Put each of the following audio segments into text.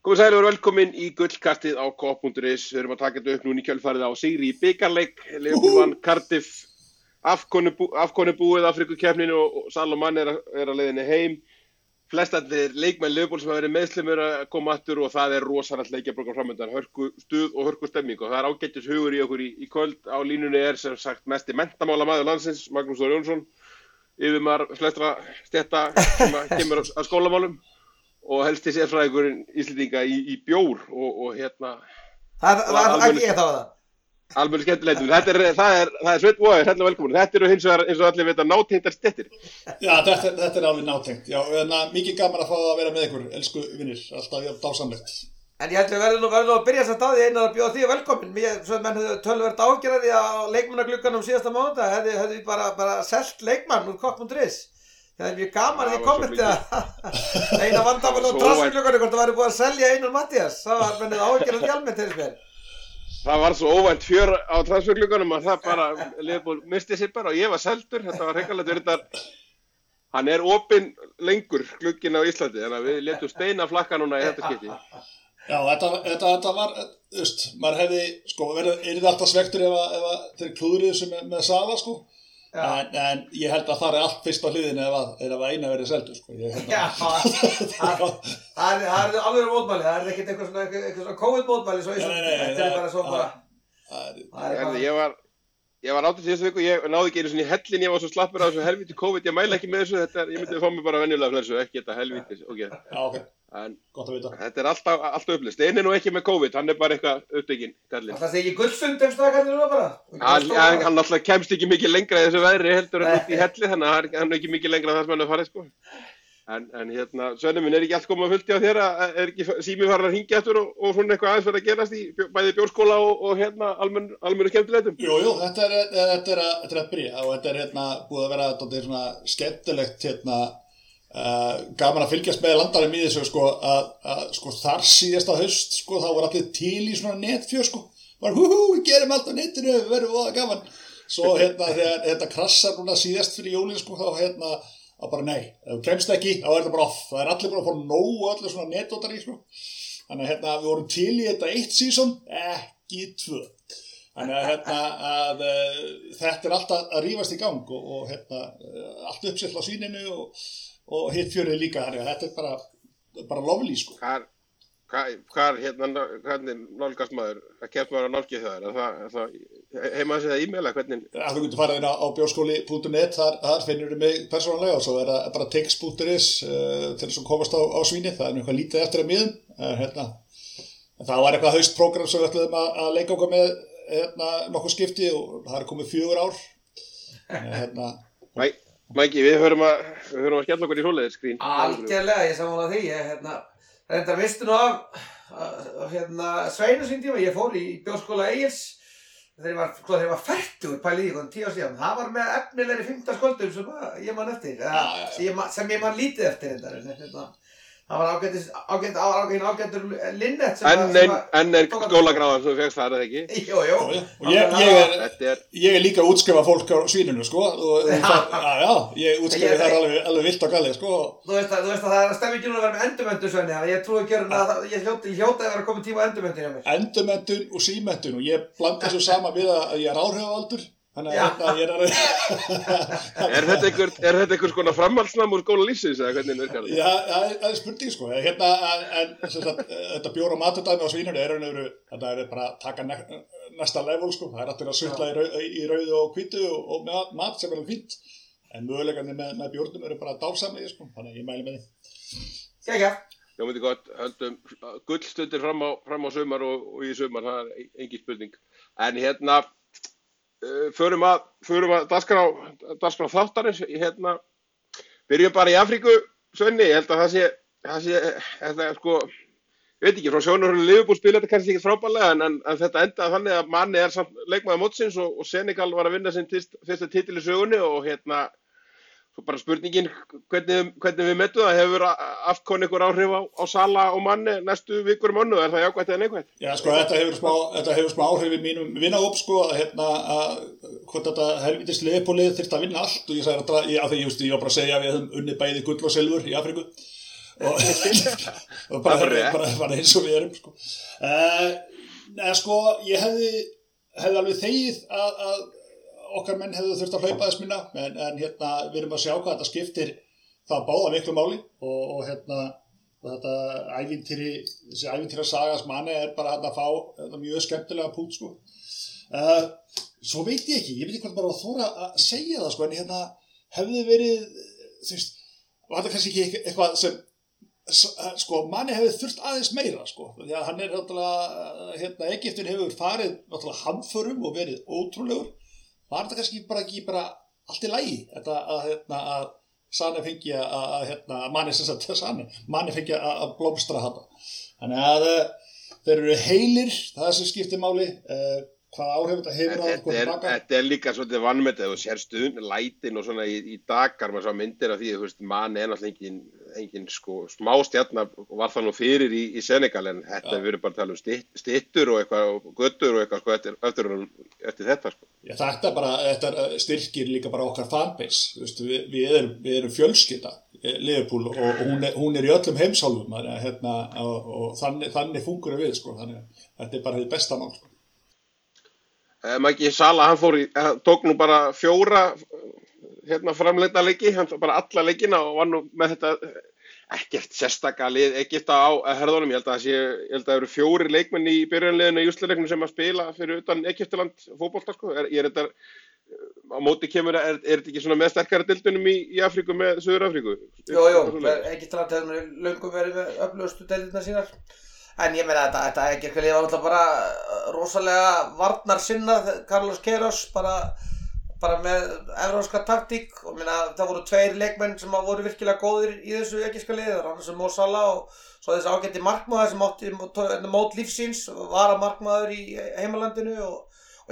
Komið sæl og verið velkomin í gullkastið á Kopp.is. Við erum að taka þetta upp núna í kjölfarið á sigri í bikarleik. Liverpool vann Cardiff, afkonu búið Afrikukeppninu og Salomon er að leiðinni heim. Flestallir leikmenn Liverpool sem hafa verið meðslum eru að koma aftur og það er rosalegt leikjaprógramm framundan, hörku stuð og hörku stemming og það er ágætis hugur í okkur í kvöld. Á línunni er sem sagt mesti menntamálamaður landsins, Magnús Þór Jónsson, yfirmaður flestra stétta sem kemur að skólamálum. Og helsti sérfræðingurinn Íslendinga í bjór og hérna það var ekki ég þá það. Alveg skemmtilegum. Það er Sveinn Wogi, hella velkomin. Þetta eru hins vegar eins og allir vita nátengdar stéttir. Já, þetta er alveg nátengt. Já, mikið gaman að fá að vera með ykkur, elsku vinnir, alltaf dásamlegt. En ég held við verðum nú að byrja þess að staði Einar að bjóða því velkomin. Svo menn hefðu töluvert ágjörði á leikmannaglugganum síðasta mánudag hefðu við bara selt leikmann úr Kopp.is. Það er mjög gaman að ég kommenti að eina vandamál á transferglugganum hvort það væri búið að selja Einar Matthías. Það var mennið ágjörði almennt til mér. Það var svo óvænt fjör á transferglugganum að það bara Liverpool misti sig bara og ég var seldur. Þetta var hreikkalegt virðar. Hann er opinn lengur glugginn á Íslandi þannig að við létum steina flakka núna í þetta skipti. Já, þetta var, maður hefði, verið alltaf svektur ef þeir klúðrið þessu með Sala, En ég held að það er allt fyrst á hliðinu ef Einar verið seldur, Já, það er alveg mótmæli, það er ekkert eitthvað svona COVID-mótmæli svo þetta er bara svo bara. Ég var átið síðustu viku, ég náði ekki einu svona í hellin, ég var svo slappur af þessu helvíti COVID, ég mæla ekki með þessu, ég myndi fá mig bara venjulega fyrir þessu, ekki þetta helvíti, ok. En gott að vita. Þetta er alltaf upplýst. Einn er nú ekki með COVID, hann er bara eitthvað upptekinn, kallinn. Það sé ekki gullsund kallinn núna bara? Hann alltaf kemst ekki mikið lengra í þessu veðri heldur en út í helli, þannig að hann er ekki mikið lengra þar sem hann er farið, En hérna, Svenni minn, er ekki allt komið að fullt hjá þér er ekki sími farin að hringja eftir og svona eitthvað aðeins verið að gerast í bæði bjórskóla og hérna almennu skemmtilegum? Jú, þetta er að byrja og þetta er búið að vera svona skemmtilegt gaman að fylgjast með landarum í þessu að þar síðasta haust þá var allir til í svona netfjör var við gerum allt á netinu, við verðum voða gaman svo þegar þetta krassar núna síðast fyrir jólin þá að bara nei, ef þú kemst ekki þá er þetta bara off, það er allir bara að fá nóg og allir svona netdótar í þannig að við vorum til í þetta 1 season ekki 2 þannig að þetta er alltaf að rífast í gang og allt uppsett á svíninu og hitt fjörið líka, þannig að þetta er bara lovely Hvernig nálgast maður, kemst maður að nálgið það heima að segja e-maila, hvernig? Þú getur farið inn á bjóskóli.net, þar finnur mig persónulega og svo er það bara tix.is til þess að komast á svíni, það er eitthvað lítið eftir að miðum, það var eitthvað haustprógram sem við ætluðum að leika okkur með nokkuð skipti og það er komið 4 ár. Mæki, við höfum að skella okkur í svoleiðis skrín. Algjörlega, ég sammála því, Reyndar vistu nú af Sveinu sín tíma, ég fór í bjórskóla Egils þegar ég var fertugur pælið í 10 ár síðan. Það var með efnilegri 15 sköldum sem ég man eftir, sem ég man lítið eftir reyndar. Það var ágætur Linnet enn er skólagráðan sem þú fegst það, er það ekki? Jú. Og ég er líka útskrifað fólk á svíninu, og ég útskrifi þar alveg vilt og galið, Þú veist að það er stemmingin að vera með endurmenntun, Svenni, ég trúi ekki að ég hljóta að vera komið tíma á endurmenntun hjá mér. Endurmenntun og símenntun og ég blanda þessu saman við að ég er áhrifavaldur. Þannig að ég Er þetta einhvers konar framhaldsnám úr skóla lífsins eða hvernig virkar það? Já, það er spurning en þetta bjór og matudæmi á svínunni þetta er bara að taka næsta level það er allir að svindla í rauðu og hvítu og með mat sem er fínt en möguleikarnir með bjórnum eru bara dásamlegir þannig að ég mæli með því. Já. Já, myndi gott, höldum gullstundir fram á sumar og í sumar, það er engin spurning. En förum að dagskrá þáttarins, byrjum bara í Afríku, Svenni, ég held að það sé ég veit ekki, frá sjónarhóli Liverpool spila þetta kannski ekki frábærlega, en þetta endaði þannig að Mane er samt leikmaður mótsins og Senegal var að vinna sinn fyrsta titil í sögunni og svo bara spurningin hvernig við metum það, hefur afkon ykkur áhrif á Sala og Mane næstu vikur mánuð, er það jákvætt eða neikvætt? Já, þetta hefur smá áhrif í mínum vinnahóp, hvort þetta helvítis Liverpool-lið þyrfti að vinna allt og ég sagði að ég var bara að segja að við höfum unnið bæði gull og silfur í Afríku og bara eins og við erum sko. Sko, ég hefði alveg þegið að okkar menn hefðu þurft að hlaupa þess minna, en við erum að sjá hvað þetta skiptir það báða miklu máli og þetta þessi ævintýra saga sem Mane bara að fá mjög skemmtilega punkt sko. Svo veit ég veit ekki hvað bara að þóra að segja það sko, en hefði verið, þú veist, var þetta kannski ekki eitthvað sem sko, Mane hefði þurft aðeins meira sko, því að hann náttúrulega, Egyptin hefur farið náttúrulega hamförum og verið ótrúlegur. Var þetta kannski ekki bara allt í lagi, þetta að Sane fengi Mane fengi að blómstra þetta. Þannig að þeir eru heilir, það sem skiptir máli, hvað áhrif þetta hefur að koma tilbaka. Þetta líka svolítið vannmetið og sér lætin og svona í Dakar, maður sá myndir af því, þú veist, Mane náttúrulega engin sko smá stjarna og var það nú fyrir í Senegal, en þetta við erum bara að tala um styttur og eitthvað og göttur og eitthvað sko eftir þetta sko. Já, þetta styrkir líka bara okkar fanbase, þú veist, við erum fjölskylda, Liverpool, og hún í öllum heimsálfum, og þannig fungur við sko, þannig þetta bara hið besta mál sko. Maggi Sala, hann tók nú bara 4 framleidda leiki, hann tók bara alla leikina og var nú með þetta ekkert sérstaka lið Egypta á herðunum. Ég held að það eru 4 leikmenn í byrjunarliðinu í úrslitaleiknum sem að spila fyrir utan Egyptaland fótbolta sko. Þetta á móti kemur, er þetta ekki svona með sterkari deildunum í Afríku með Suður-Afríku? Jú, Egyptaland hefur löngum verið með öflugustu deildirnar sínar. En ég meina þetta ekki eitthvað lið var alltaf bara rosalega varnarsinnað, Carlos Queiroz bara með evrópska taktík, og meina það voru 2 leikmenn sem voru virkilega góðir í þessu egypska liði, annars Mo Salah og svo þessi ágæti markmaður sem átti mót lífsins, var að markmaður í heimalandinu og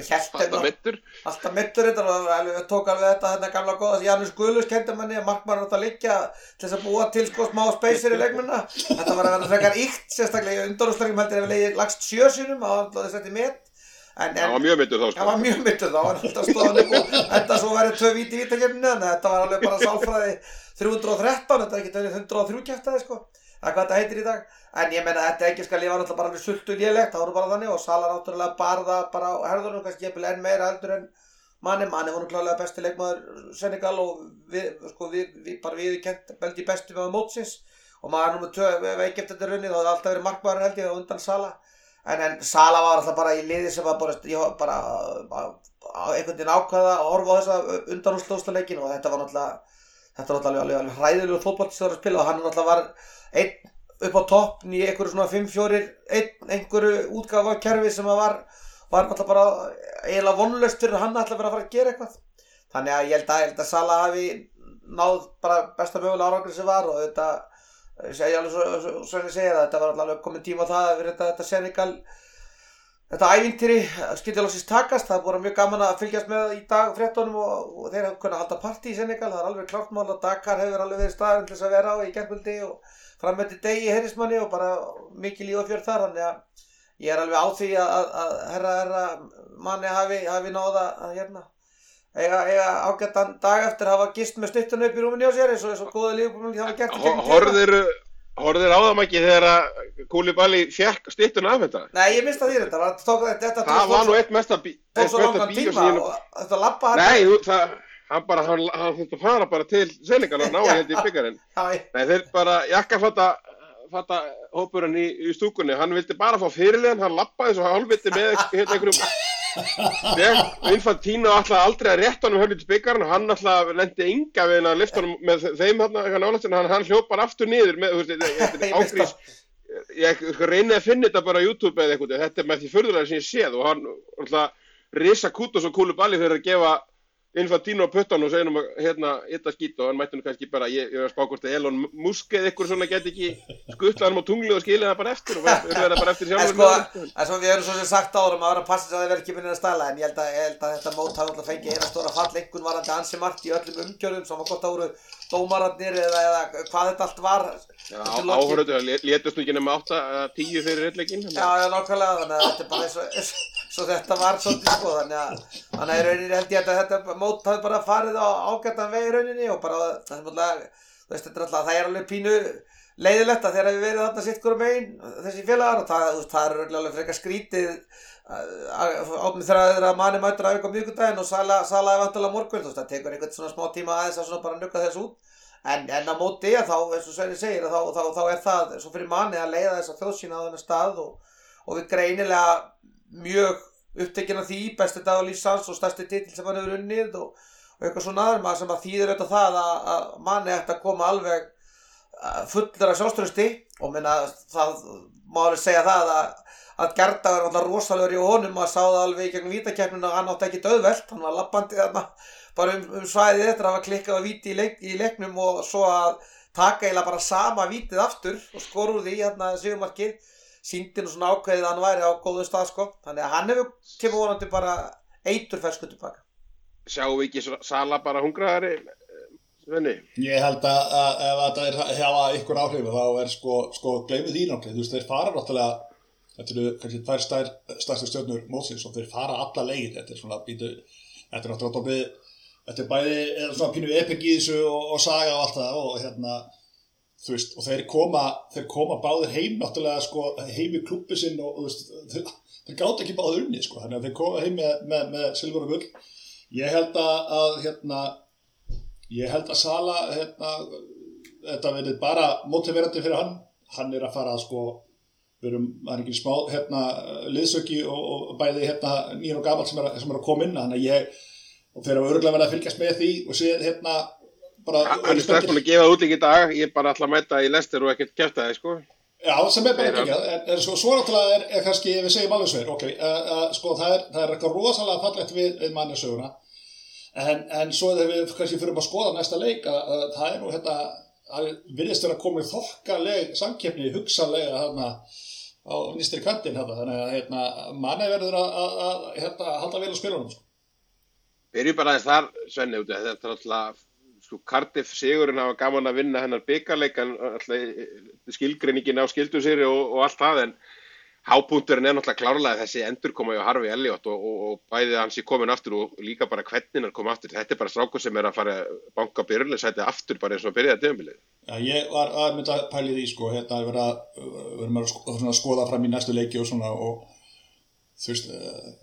alltaf mittur þetta tók alveg þetta gamla góða Janus Guðlus kendi manni að markmaður átt að liggja til þess að búa til sko smá speysir í leikmennina. Þetta var að vera frekar íkt, sérstaklega í undanúrslitum heldur hefur lagst 7 sinnum á alltaf þess met. Það var mjög mittur þá sko. Það var mjög mittur þá, en alltaf stóðan upp og þetta svo verið 2 víti í vítakeppninni, þannig að þetta var alveg bara sálfræði 313, þetta ekki verið 103 kjaftaði sko. Það hvað þetta heitir í dag. En ég meina þetta egypska lið var náttúrulega bara alveg sultu lélegt, það voru bara þannig, og Salah náttúrulega bar það bara á herðunum, kannski jafnvel enn meira heldur en Mane voru klárlega besti leikmaður Senegal og við bara viðurkennt beldi bestu með mótsins, og maður númer 2 ef Egypt þetta runnið, þá hefði alltaf verið markmaður held ég á undan Salah, en Salah var alltaf bara í liði sem var bara einhvern veginn ákvaða að horfa á þessa undanúrslitaleikin, og þetta var náttúrulega alveg hræðilegur fótbolti sem það var að spila, og hann náttúrulega var einn upp á toppn í einhverju svona 5-4 einhverju útgáfa kerfi sem var náttúrulega bara eiginlega vonlaust fyrir hann ætla að vera að fara að gera eitthvað. Þannig að ég held að Salah hafi náð bara besta mögulega árangri sem var, og þetta segja alveg svo ég segja það, þetta var alveg komin tíma á það fyrir þetta Senegal, þetta ævintýri skyldi loksins takast. Það voru mjög gaman að fylgjast með í dag fréttunum og þeir hafa kunnað halda partí í Senegal, það er alveg klárt mál að Dakar hefur alveg verið staðurinn til þess að vera á í gærkvöldi og fram eftir degi í Heiðismanni og bara mikið líf og fjör þar, þannig að ég er alveg á því að herra Mane hafi náð að eiga ágættan dag eftir að hafa gist með styttuna upp í rúminu á sér eins og góða lífbúmul hafa gert í gegnum tíma. Horfðir á það ekki þegar Koulibaly fékk styttuna af þetta? Nei, ég mista því þetta. Það var nú eitt mesta bíó sem ég og þetta labba hann. Nei, hann þurfti að fara bara til Senegal og ná í byggarinn. Nei, þeir bara jakkafatta hópurinn í stúkunni, hann vildi bara fá fyrirliðan, hann labbaði svo hálfviti með einhverjum Infantino ætlaði aldrei að rétta honum höfði til byggarinn, og hann ætlaði lendi enga við að lyfta honum með þeim hann hljóp bara aftur niður með ágrís. Ég reyni að finna þetta bara á YouTube eða eitthvað, þetta með því furðulega sem ég séð, og hann alltaf risa Kudos og Koulibaly fyrir að gefa Infantino og puttan og segja þetta skít, og hann mætti nú kannski bara, ég var að spá hvort að Elon Musk eða ykkur svona geti ekki skuttlaði hann á tunglið og skilið það bara eftir og verði það bara eftir sjálfur. En svo við erum svo sem sagt árum að vera að passa þess að það verði ekki minnir að stæla, en ég held að þetta mót hafi alltaf fengið eina stóra fall, einhvern varandi ansi margt í öllum umgjörðum, sem var gott að voru dómararnir eða hvað þetta allt var. Áhörðu, létust nú ekki nema 8-10 fyrir reddleikinn. Já, nákvæmlega, þannig að þetta er bara eins og þetta var svolítið sko, þannig að í rauninni held ég að þetta mót hafi bara farið á ágættan veg í rauninni, og bara þetta er alveg pínu leiðilegt að þegar við verið þarna sitt hverjum megin þessi félagar og það er alveg frekar skrítið ámið þegar manni mætur á ykkur miðvikudaginn og Sala er vantilega morgun, það tekur einhvern svona smá tíma aðeins að svona bara nugga þess út en á móti þá, eins og Svenni segir, þá er það svo fyrir manni að leiða þessa þjóðsýn á þennan stað og við greinilega mjög upptekin af því, besti dagur lífsins og stærsti titill sem hann hefur unnið og eitthvað svona aður sem að þýðir auðvitað það að manni ætti að koma alveg fullur af sjálfstrausti og minna það má alveg segja það að Gerda var alltaf rosalegur í honum og sá það alveg í gegnum vítakeppnina og hann átti ekki auðvelt, hann var labbandi þarna bara svæðið eftir að hafa klikkað á víti í leiknum og svo að taka eiginlega bara sama vítið aftur og skora úr því hérna sigurmarkið sýndi nú svona ákveðið að hann væri á góðum stað sko, þannig að hann hefur kemur vonandi bara eiturfersku tilbaka. Sjáum við ekki Sala bara hungraðari, Svenni? Ég held að ef þetta hafa ykkur áhrif þá sko gleymið því náttúrulega, þú veist þeir fara náttúrulega þetta eru kannski tvær stærstu stjörnur mótsins og þeir fara alla leið, þetta er svona þetta er náttúrulega þetta er bæði svona pínu epik í þessu og saga og allt það og hérna þú veist og þeir koma báðir heim náttúrulega sko heim í klúbbi sinn og þú veist þeir gátu ekki báðir unnið sko þannig að þeir koma heim með silfur og gull. Ég held að Sala þetta verið bara mótiverandi fyrir hann er að fara sko hann er ekki smá liðsauki og bæði nýr og gamall sem er að koma inn þannig að og fyrir að örugglega verða að fylgjast með því og séð bara hann er strax búinn að gefa út í dag, ég bara ætla að mæta í Leicester og ekkert kjafta það sko já, sem er bara ekki en svo náttúrulega er kannski, ef við segjum alveg sveir sko það er eitthvað rosalega fallegt við mannesöguna en svo þegar við kannski fyrir að skoða næsta leik að það er nú það virðist vera komið þokkaleg samkeppni hugsanlega á vinstri kantinn þannig að manni verður að halda vel á spilunum sko. Byrjum bara aðeins þar, Svenni, þetta er alltaf sko Cardiff sigurinn hafa gaman að vinna hennar bikarleik en alltaf skilgreiningin á skildusýri og allt það en hápunkturinn er náttúrulega klárlega þessi endurkoma hjá Harvey Elliott og bæði hans í komin aftur og líka bara hvernig hann kom aftur. Þetta er bara strákur sem er að fara að banka byrjulegsæti aftur bara eins og byrjaði tímabilið. Já, ég var að mynda að pæli því sko, við erum að skoða fram í næstu leiki og svona og þú veist,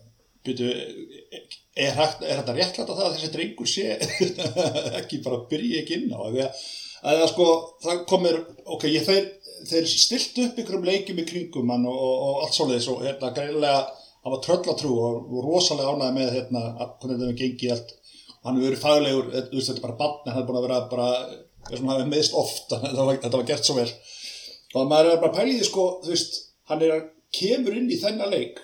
er þetta réttlætt að það að þessi drengur sé ekki bara byrja ekki inn á að sko, það komir, þeir stilt upp ykkur leikjum í kringum hann og allt svoleiðis og greinilega hann var tröllatrú og rosalega ánægði með hvernig þetta hefur gengið allt og hann hefur verið faglegur, þetta er bara barn en hann er búin að vera bara, hann hefur meðst oft þetta var gert svo vel og maður er bara að pæla í því sko, þú veist, hann kemur inn í þennan leik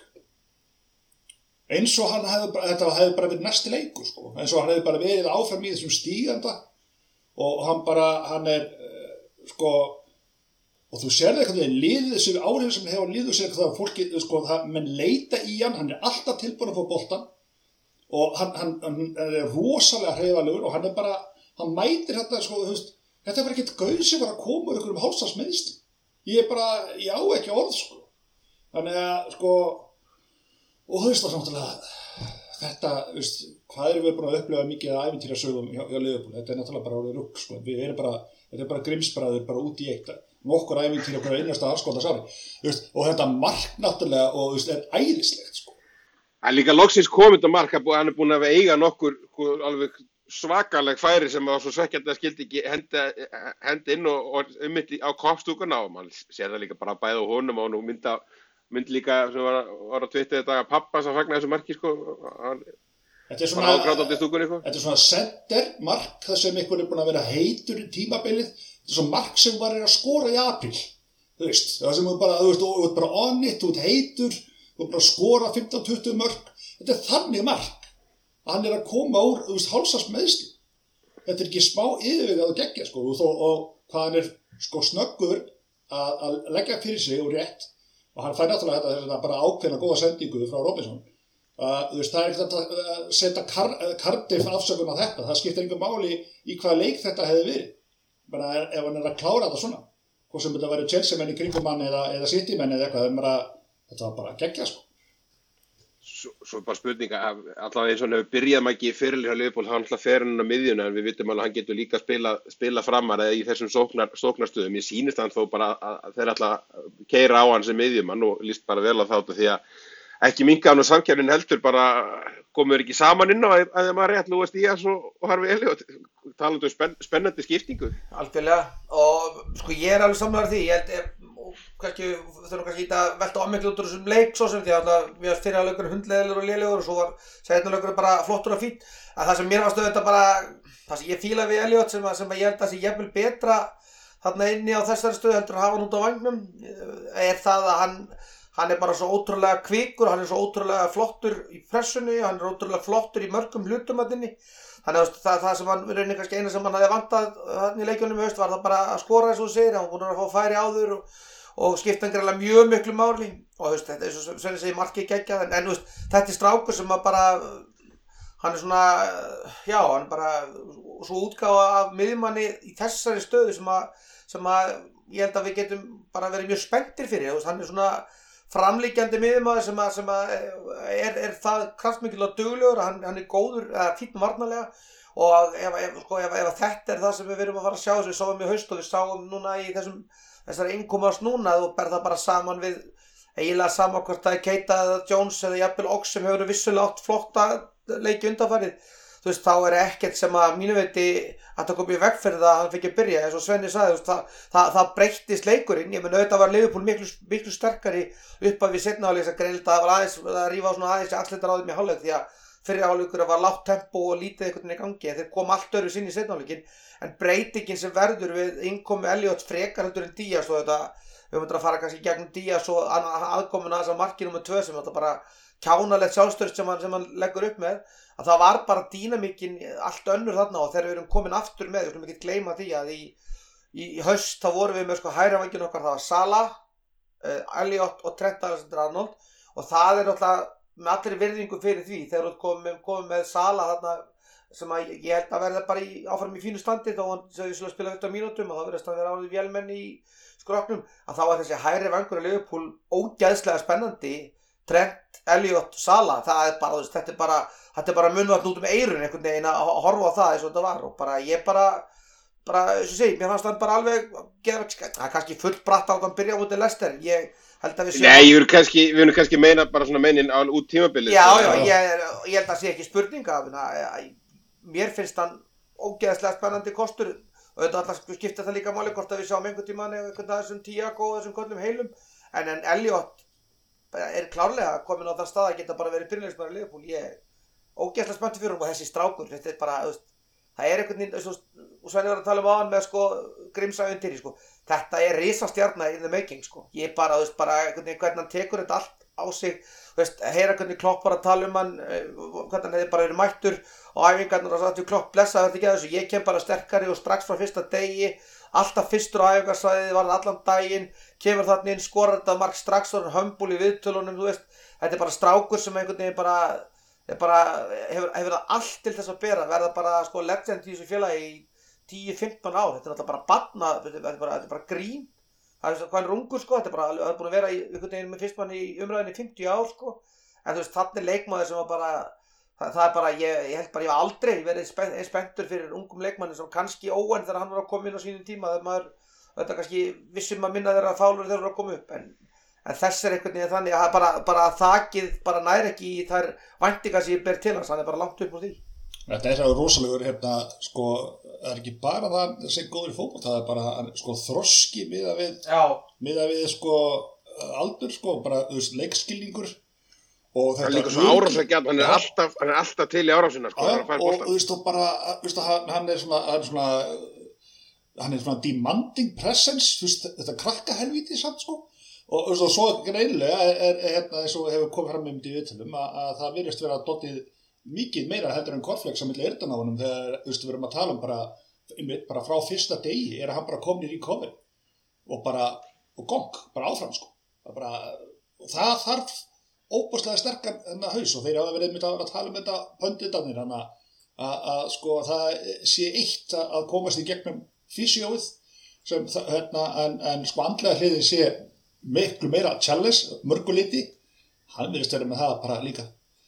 eins og þetta hefði bara verið næsti leikur sko, eins og hann hefði bara verið áfram í þessum stíganda og hann er sko og þú sérði eitthvað liðið þessu áhrif sem hefur liðið sér eitthvað að fólki sko, menn leita í hann er alltaf tilbúin að fá boltann og hann er rosalega hreyfalegur og hann mætir þetta sko, þú veist, þetta er bara ekkert gauð sem var að koma úr einhverjum hálfsdagsmeiðsli. Ég á ekki orð sko. Þannig að sko og þú veist það náttúrulega þetta, veist, hvað erum við búin að upplifa mikið að ævintýrasögum hjá Liverpool, þetta er náttúrulega bara orðið rugl sko, þetta er bara grimsbræður bara út í eitt, nokkur ævintýri okkur einasta afskotasári, og þetta mark náttúrulega og veist, er æðislegt sko. Það er líka loksins komið þetta mark, hann er búin að eiga nokkur alveg svakaleg færi sem var svo svekkjandi að skildi ekki hendi inn og á koppstúkuna og mann sér það líka bara bæði á honum og nú mynd líka sem var á Twitter þetta að pappa sem fagnaði þessu marki sko þetta er svona center mark þar sem einhver er búin að vera heitur í tímabilið, þetta er svona mark sem var að skora í apríl, þú veist það sem þú ert bara on it, þú ert heitur þú ert bara að skora 15-20 mörk, þetta er þannig mark að hann er að koma úr, þú veist, hálfsdagsmeiðsli, þetta er ekki smá yfirvegað að gegja sko og hvað hann er sko snöggur að leggja fyrir sig og rétt og hann fær náttúrulega þetta bara ákveðna góða sendingu frá Robinson. Þú veist, það er ekkert að setja Cardiff afsökun á þetta, það skiptir engu máli í hvaða leik þetta hefði verið. Bara ef hann er að klára þetta svona, hvort sem þetta væri Chelsea menn í kringum hann eða City menn eða eitthvað, þetta var bara geggja sko. svo bara spurninga, allavega eins og hann hefur byrjað Maggi í fyrirlið hjá Liverpool, hann alltaf fer hann á miðjuna en við vitum alveg að hann getur líka spila framar eða í þessum sóknarstöðum. Ég sýnist hann þó bara að þeir alltaf keyra á hann sem miðjumann og líst bara vel á þáttu því að ekki minnka hann og samkeppnin heldur bara komur ekki saman inn á að maður rétt Luis Díaz og Harvey Elliott talandi spennandi skiptingu. Algjörlega og sko ég alveg sammála því, ég held kannski þurfum kannski að velta ámiklu út úr þessum leik svo sem því að við fyrir að leikurinn hundleðilegur og lélegur og svo var seinna leikurinn bara flottur og fín að það sem mér varst auðvitað bara það sem ég fíla við Elliott sem ég held að sé jafnvel betra þarna inni á þessari stöðu heldur að hafa hann út á vangnum er það að hann bara svo ótrúlega kvikur, hann svo ótrúlega flottur í pressunni, hann ótrúlega flottur í mörgum hlutum að inni þannig að það sem hann raunin kannski eina sem hann hafði vantað í leikjunum í haust var það bara að skora eins og þú segir, hann var búinn að fá færi áður og skipta hann greiðlega mjög miklu máli og þetta er svo sem segir markið geggjað en þetta er strákur sem að bara hann er svona, já, hann bara svo útgáfa af miðjumanni í þessari stöðu sem að ég held að við getum bara verið mjög spenntir fyrir, hann er svona framlíkjandi miðjumaður sem að er það kraftmikil og duglegur, hann er góður, fínn varnarlega og ef þetta er það sem við verum að fara að sjá sem við sáum í haust og við sáum núna í þessari innkomast núna og ber það bara saman við eiginlega sama hvort það er Keita eða Jones eða jafnvel Ox sem hefur vissulega átt flotta leiki undanfarið þá er ekkert sem að mínu veiti að það kom í veg fyrir það að hann fikk að byrja eins og Svenni sagði það breyttist leikurinn ég menn auðvitað var Liverpool miklu sterkari upp að við seinna hálfleik að greinilegt að það var að rífa á svona aðeins axlindar á þeim í hálfleik því að fyrir hálfleikur var lágt tempo og lítið einhvern veginn í gangi en þeir kom allt öðru sinni í seinna hálfleikin en breytingin sem verður við innkomi Elliott frekar heldur en Díaz og þetta við höfum að fara kannski gegnum Díaz og aðkomuna þess að marki nr. 2 sem þetta bara kjánalegt sjálfstörst sem hann leggur upp með að það var bara dýnamíkin allt önnur þarna og þegar við erum komin aftur með við skulum ekki gleyma því að í haust þá vorum við með hægra vænginn okkar það var Salah, Elliott og Trent Alexander-Arnold og það er náttúrulega með allir virðingu fyrir því þegar við komum með Salah þarna sem að ég held að verða bara áfram í fínu standi þá hann segði að spila 15 mínútum og þá verðist að vera árið vélmenn í skroknum að þá var þessi hægri vangur að Liverpool ógeðslega spennandi Trent, Elliott, Salah það er bara, þetta er bara munnvatn út eyrun einhvern veginn að horfa á það eins og þetta var og bara ég bara eins og segi, mér fannst hann bara alveg kannski full bratt á hann byrja á mútið Leicester ég held að við séum Nei, við erum kannski meina bara svona meinin út tímabilið Já, ég held að sé ekki spurninga mér finnst hann ógeðslega spennandi kostur og þetta alltaf skipta það líka máli hvort að við sjáum einhvern tímann einhvern þessum Thiago og þessum köllum heilum en Elliott er klárlega komin á þann stað að geta bara verið byrjulegsmaður í Liverpool ég ógeðslega spenntur fyrir og þessi strákur þetta er bara, það er einhvern veginn og Svenni var að tala um á hann með Grimsæventýri þetta er risastjarna in the making ég bara einhvern veginn hvernig hann tekur þetta allt á sig heyra hvernig Klopp var að tala um hann hvernig hann hefði bara verið mættur og æfingarnar og sagði Klopp blessa þetta ekki að þessu ég kem bara sterkari og strax frá fyrsta degi alltaf fyrstur á æfingarsvæðið var allan daginn kemur þarna inn skorar þetta mark strax og hömbul í viðtölunum þetta er bara strákur sem einhvern veginn bara hefur það allt til þess að bera verða bara legend í þessu félagi í 10-15 ár þetta er alltaf bara barna þetta er bara grín það er hvað hann er ungur þetta er bara búin að vera í einhvern veginn með fyrstmann í umræðinni 50 ár en þannig er leikmaður sem var bara það er bara ég held bara ég hef aldrei verið spenntur fyrir ungum leikmanni sem kannski óen þegar hann var að koma inn á sínum tíma þegar maður þetta kannski vissum að minna þeirra fálur þegar hann var að koma upp en þess er einhvern veginn þannig að bara þakið bara nær ekki í þær væntingar sem ég ber til hans hann er bara langt upp úr því Þetta er svo rosalegur það er ekki bara það sem góður í fótbolt það er bara þroski miðað við aldur bara leikskilningur og þetta er líka svo árásagjarn hann er alltaf til í árásina og bara hann er svona demanding presence þetta krakka helvíti samt og svo greinilega er eins og hefur komið fram í viðtölum að það virðist vera dottið mikið meira heldur en korflex á milli eyrnanna á honum þegar við erum að tala um bara frá fyrsta degi er hann bara komin í recovery og gong, bara áfram og það þarf óbúslega sterkan haus og þeir hafa verið að tala um þetta pönditarnir að það sé eitt að komast í gegnum físíóið sem en andlega hliðið sé miklu meira challenge, mörguliti hann virðist vera með það bara líka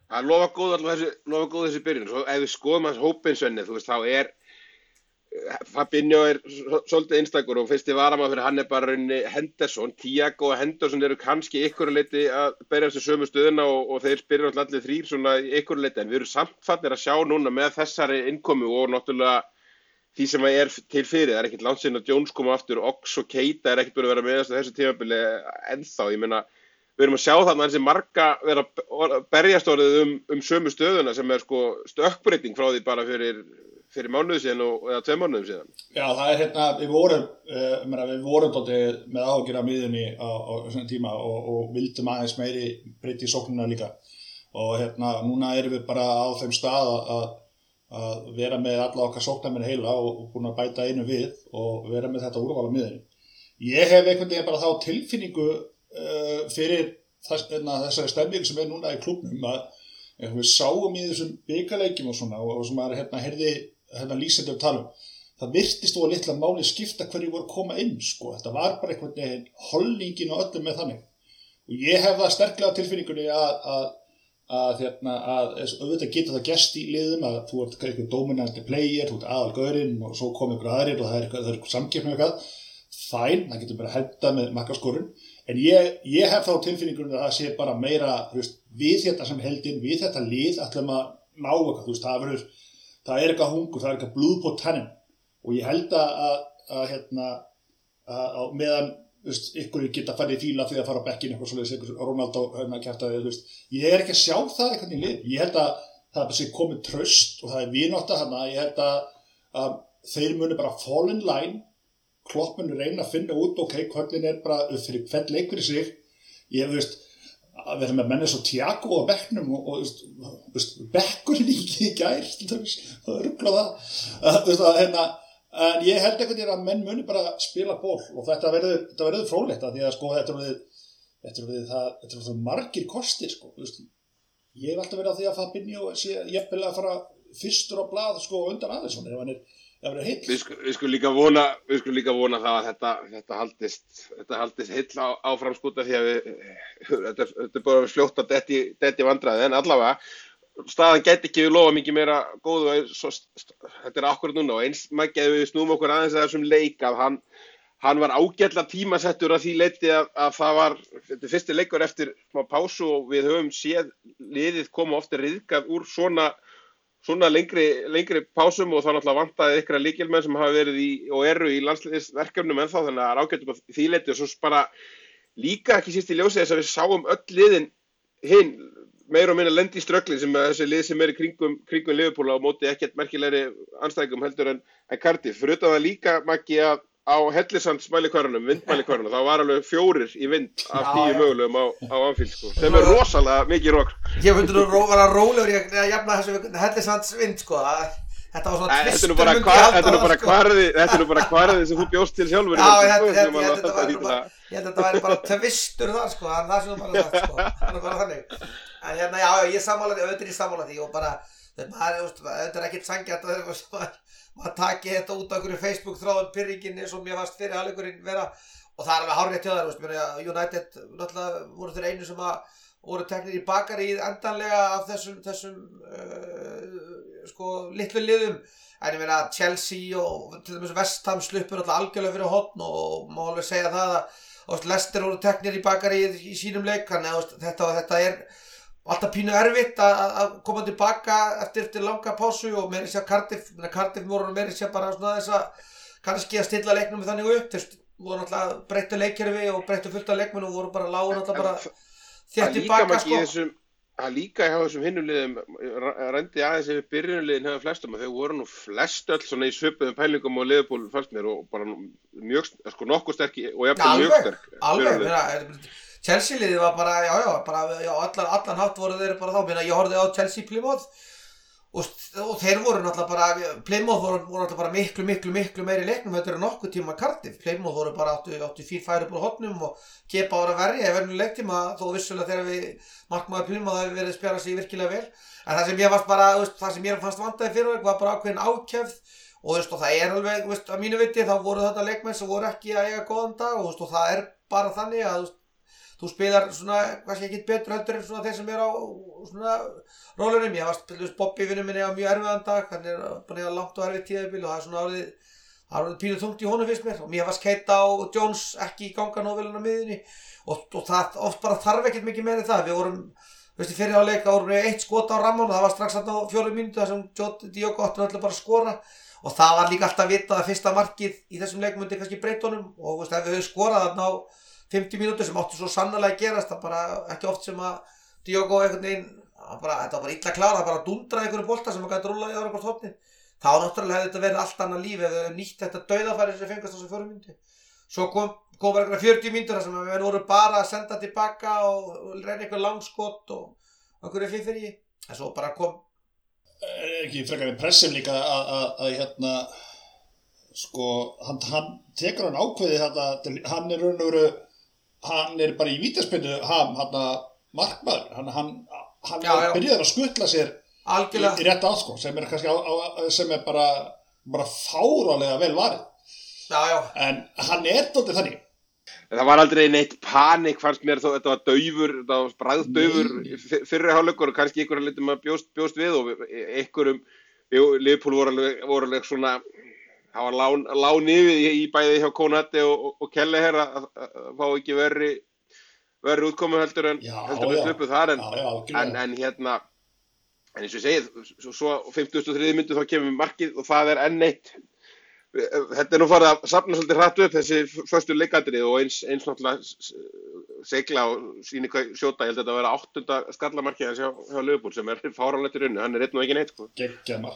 Það lofa góð þessi byrjun. Svo ef við skoðum hans hópinn Svenni, þú veist, þá Fabinho svolítið einstakur og fyrsti varamaður fyrir hann bara rauninni Henderson. Thiago og Henderson eru kannski ykkur leyti að berja þessu sömu stöðuna og þeir spyrja alltaf allir þrír svona ykkur leyti, en við erum samt fannir að sjá núna með þessari innkomu og náttúrulega því sem til fyrir. Það ekkert langt síðan að Jones koma aftur, Ox og Keita ekkert búin að vera með þessu tímabili ennþá. Ég meina, við erum að sjá þarna þessi marga vera berjast orðið sömu stöðuna sem sko stökkbreyting frá því bara fyrir mánuðu síðan eða 2 mánuðum síðan. Já, það við vorum dálítið með áhyggjur af miðjunni á þessum tíma og vildum aðeins meiri breyta í sóknina líka. Og núna erum við bara á þeim stað að vera með alla okkar sóknarmenn heila og búin að bæta einu við og vera með þetta úrval á miðjunni. Ég hef einhvern veginn bara þá tilfinningu fyrir þessari stemmingu sem núna í klúbbnum að við sáum í þessum bikarleikjum og svona og sem maður heyrði lýsandi talum. Það virtist og litla máli skipta hverju voru að koma inn, sko. Þetta var bara einhvern veginn holningin og öllum með þannig. Og ég hef það sterklega á tilfinningunni að auðvitað geta það gerst í liðum að þú ert eitthvað dominanti player, þú ert aðalgaurinn og svo kom ykkur aðrir og það er samkeppni eitthvað. Fæn, það getur bara hentað með markaskorun. En ég hef þá tilfinningunni að það sé bara meira, við þetta sem heldinn, við þetta lið ætlum að ná eitthvað, það er eitthvað hungur, það er eitthvað blúð på tennum. Og ég held að meðan ykkur geta farið í fíla því að fara á bekkinn eitthvað svoleiðis, ykkur Ronaldo kjaftaði, ég er ekki að sjá það eitthvað í lið. Ég held að það sé komið traust og það er vinátta þarna. Ég held að þeir muni bara fall in line. Klopp muni reyna að finna út, kvöllin bara fyrir hvern leik fyrir sig. Ég að vera með menni svo Thiago á bekknum og bekkurinn í gær, það er ruglað það. En ég held einhvern veginn að menn muni bara spila ból og þetta verður fróðlegt því að sko þetta eru það margir kostir sko. Ég hef alltaf verið á því að Fabinho sé jafnvel að fara fyrstur á blað sko undan Alisson ef hann er heill. Við skulum líka vona það að þetta haldist heill áfram skúta því að þetta er bara fljótt að detti vandræði, en allavega staðan gæti ekki við lofa mikið meira góðu þetta er akkurat núna og eins maður við snúum okkur aðeins að þessum leik að hann var ágætlega tímasettur að því leyti að það var þetta fyrsti leikur eftir smá pásu og við höfum séð liðið koma ofta ryðgað úr svona lengri pásum og þá náttúrulega vantaði ykkur lykilmenn sem hafa verið og eru í landsliðsverkefnum ennþá, þannig að það er ágættum að því leyti og svo bara líka ekki síst í ljósi þess að við sáum öll liðin hinn meira og minna lendi í ströggli sem þessi lið sem er í kringum Liverpool á móti ekkert merkilegri anstæðingum heldur en Cardiff. Fyrir utan það líka Maggi að á Hellissands vindmælikvarðanum, þá var alveg 4 í vind af 10 mögulegum á Anfield sko, sem er rosalega mikið rokk. Ég myndi nú vera rólegur í að jafna þessu Hellissands vind sko, þetta var svona tvistur myndi ég halda Þetta er nú bara kvarðið sem þú bjóst til sjálfur. Ég held að þetta væri bara tvistur þar sko, það sem þú bara sagt sko, það er bara þannig. En ég sammála því og bara, þetta er ekkert sanngjarnt að maður taki þetta út á einhverju Facebook-þráðum pyrringinni sem mér fannst fyrir hálfleikurinn vera og það er alveg hárrétt hjá þær, United náttúrulega voru þeir einu sem voru teknir í bakaríið endanlega af þessum sko litlu liðum, en ég meina Chelsea og til dæmis West Ham sluppur alltaf algjörlega fyrir horn og má alveg segja það að Leicester voru teknir í bakaríið í sínum leik, þannig að þetta er alltaf pínu erfitt að koma tilbaka eftir langa pásu og meira sér Cardiff voru meira sér bara svona þess að kannski að stilla leiknum þannig upp, þeir voru náttúrulega breyttu leikkerfi og breyttu fullt af leikmenn og voru bara lágur náttúrulega bara þétt tilbaka sko. Það líka hjá þessum hinuliðum rendi aðeins yfir byrjunliðin hefur flestum og þau voru nú flest öll svona í svipuðum pælingum og Liverpool fannst mér og bara mjög sko nokkuð sterk og jafnvel mjög sterk. Alveg, Chelsea-liðið var bara, allan hátt voru þeir bara þá, ég horfði á Chelsea Plymouth og þeir voru náttúrulega bara, Plymouth voru náttúrulega bara miklu meiri leiknum, þetta eru nokkuð tíma Cardiff, Plymouth voru bara áttu 4 færi upp á hotnum og Kepa var að verja í verðinu leiktíma, þó vissulega þegar við markmaður Plymouth hafi verið að spjara sig virkilega vel, en það sem ég fannst bara, það sem ég fannst vantaði fyrir var bara ákveðin ákefð og það er alveg, að mínu viti þá voru þetta leikmenn sem voru ekki að eiga góðan dag og það er bara þannig að þú spilar svona, kannski ekki betur heldur en svona þeir sem á svona rólunum. Ég var Bobby vinur minni á mjög erfiðan dag, hann búin að langt og erfið tíðabil og það svona orðið pínu þungt í honum fyrst mér og mér var Keita og Jones ekki í ganga nóg vel á miðjunni og það oft bara þarf ekkert mikið meira en það. Við vorum, í fyrri hálfleik vorum við 1 skot á rammann og það var strax á 4 mínútur þar sem Diogo átti náttúrulega bara að skora og það var líka alltaf vitað að fyrsta markið í þessum leik myndi kannski breyta honum og ef við höfum skorað þarna á 50 mínútur sem átti svo sannarlega að gerast, það bara ekki oft sem að Diogo einhvern veginn, þetta var bara illa klárað, bara dundraði einhverju bolta sem að gæti rúllað í ára hvort hornin. Þá náttúrulega hefði þetta verið allt annað líf ef við hefum nýtt þetta dauðafæri sem fengast á þessu 4 mínútur. Svo kom bara 40 mínútur þar sem við vorum bara að senda tilbaka og reyna einhver langskot og einhverju fyrir en svo bara kom ekki frekar við pressum líka að sko hann tekur hann ákveði þetta hann bara í vítaspyrnu markmaður hann byrjaði að skutla sér í rétt átt sko sem kannski sem bara fárálega vel varið. En hann dálítið þannig. Það var aldrei neitt panik fannst mér þó þetta var daufur, þetta var bragðdaufur fyrri hálfleikur og kannski einhverja litur maður bjóst við og einhverjum Liverpool voru alveg svona það var lán yfir í bæði hjá Konate og Kelleher að fá ekki verri útkomu heldur en sluppu þar en eins og ég segið svo 53. mínútu þá kemur markið og það enn eitt. Þetta nú farið að safna svolítið hratt upp þessi förstu leikatriði og eins náttúrulega segla og sýni hvað sjóta, ég held að þetta vera 8. skallamarkið hans hjá Liverpool sem fáránlegt í rauninu, hann einn og ekki neitt sko. Geggjamar.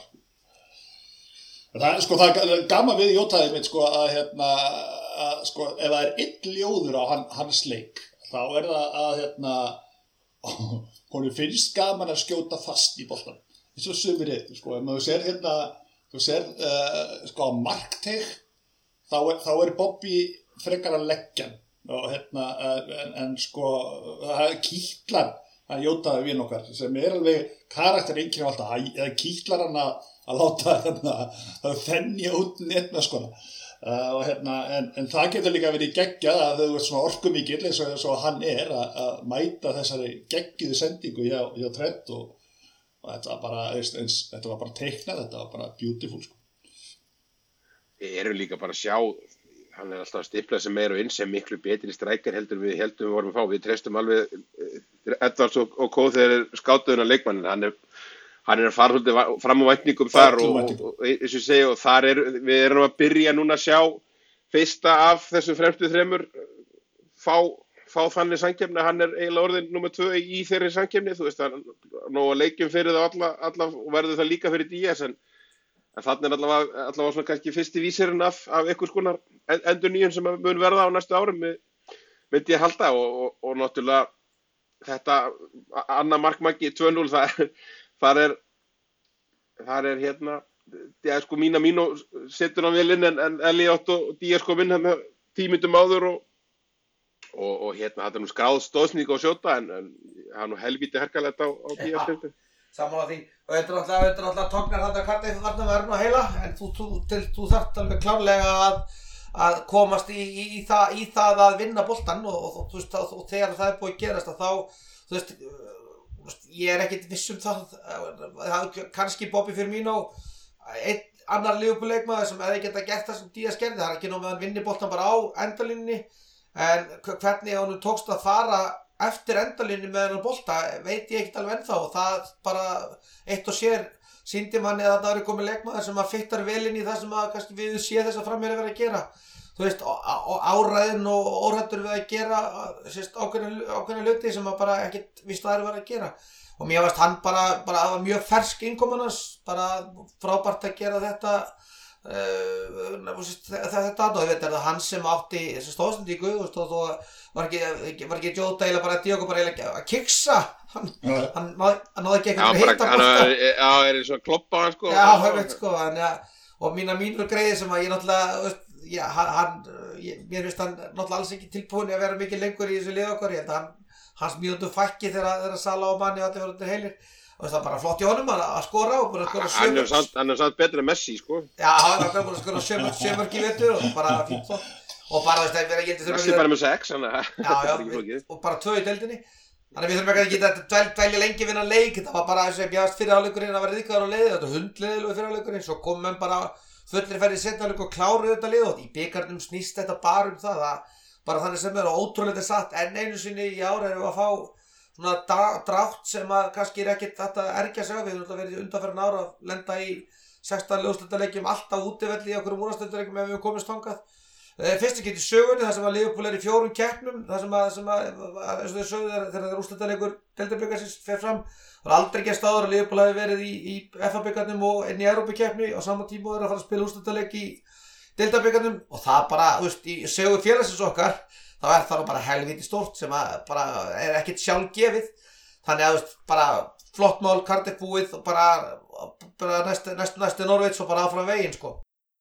Það er gaman við Jótaði mitt sko að sko ef það einn ljóður á hans leik þá það að honum finnst gaman að skjóta fast í boltan. Eins og sumir sko, ef maður sér þú sér, sko á markteig, þá Bobby frekar að leggja og en sko, það kýtlar að Jótaði vin okkar, sem alveg karaktereinkenni alltaf, það kýtlar hann að láta að þenja út netna sko. En það getur líka verið geggjað að þau svona orkumikill eins og hann að mæta þessari geggjuðu sendingu hjá Trent og þetta var bara teiknað, þetta var bara beautiful sko. Við erum líka bara að sjá, hann alltaf að stipla sem meira og inn sem miklu betri strækjar heldur við vorum að fá. Við treystum alveg Edwards og Kó þegar skátuðun á leikmannin, hann að fara svolítið fram á væntingum þar og eins og segja og þar við erum að byrja núna að sjá fyrsta af þessum fremstu þremur fá þannig samkeppni að hann eiginlega orðin nummer 2 í þeirri samkeppni, þú veist, hann nóg að leikjum fyrir það alla og verður það líka fyrir Díaz en þannig allavega svona kannski fyrsti vísirinn af einhvers konar endurnýjun sem mun verða á næstu árum myndi ég halda og náttúrulega þetta annað markmaggi 2-0 þar er sko Míno setur hann vel inn en Elliot og Díaz kom inn 10 mínútum áður og þetta nú skráð stóðsník á sjóta en það nú helvíti herkalegt á Díaz. Sammála því og þetta er náttúrulega tóknar þetta Cardiff þarna verðum að heila en þú þarft alveg klárlega að komast í það að vinna boltann og þú veist og þegar það búið að gerast að þá þú veist ég ekkert viss það kannski Bobby Firmino einn annar Liverpool leikmaður sem hefði getað gert það sem Díaz gerði, það er ekki nóg með hann vinni boltann bara á endalínunni en hvernig hann tókst að fara eftir endalínunni með hennar bolta veit ég ekkert alveg ennþá og það bara eitt og sér sýndi manni að þetta komið leikmaður sem að fittar vel inn í það sem að kannski við sé þess að framherjar vera að gera þú veist áræðin og óhrættur við að gera ákveðna hluti sem að bara ekkert víst að vera að gera og mér varst hann bara það var mjög fersk innkoman hans bara frábært að gera þetta þetta og þetta það hann sem átti þessi stóðsendingu og var ekki Jota eða bara Diogo bara að kiksa hann náði ekki eitthvað að hitta bolta er eins og kloppa hann sko sko og mínur greiði sem að ég náttúrulega mér finnst hann náttúrulega alls ekki tilbúin að vera mikið lengur í þessu lið okkar ég held að hans mínútu fækki þegar Salah og Mane og allir voru undir heilir og það bara flott í honum að skora og búin að skora hann er samt betur en Messi sko hann er búin að skora 7 mörk í vetur og bara fínt svo og bara þess að ég Messi bara með 6, þannig að það já, ekki flókið. og bara 2 í deildinni. Þannig að við þurfum ekki að dvelja lengi vinna leik, þetta var bara þess að bjáðast fyrir hálfleikurinn að vera ryðgaður á leiði, þetta var hundleiðilegu fyrir hálfleikurinn, svo kom menn bara fullir ferð í seinni hálfleik og kláruðu þetta lið og í bikarnum snýst þetta bara það, bara þannig sem er ótrúlega satt, en einu sinni í ár erum við að fá svona drátt sem að kannski ekkert þetta ergja sig á, við höfum verið undanferðin ára að lenda í 16 úrslitaleikjum alltaf útivelli í okkur úrslitaleikjum ef við komumst þangað. Fyrst ekki í sögunni þar sem að Liverpool í 4 keppnum þar sem að eins og þau sögðu þegar úrslitaleikur deildabikarsins fer fram var aldrei gerst áður að Liverpool hafi verið í FA-bikarnum og inn í Evrópukeppni á sama tíma og þeir að fara að spila úrslitaleik í deildabikarnum og það bara, í sögu félagsins okkar þá það bara helvíti stórt sem að bara ekkert sjálfgefið þannig að bara flott mál, Cardiff búið og bara næstu Norveits og bara áfram veginn sko.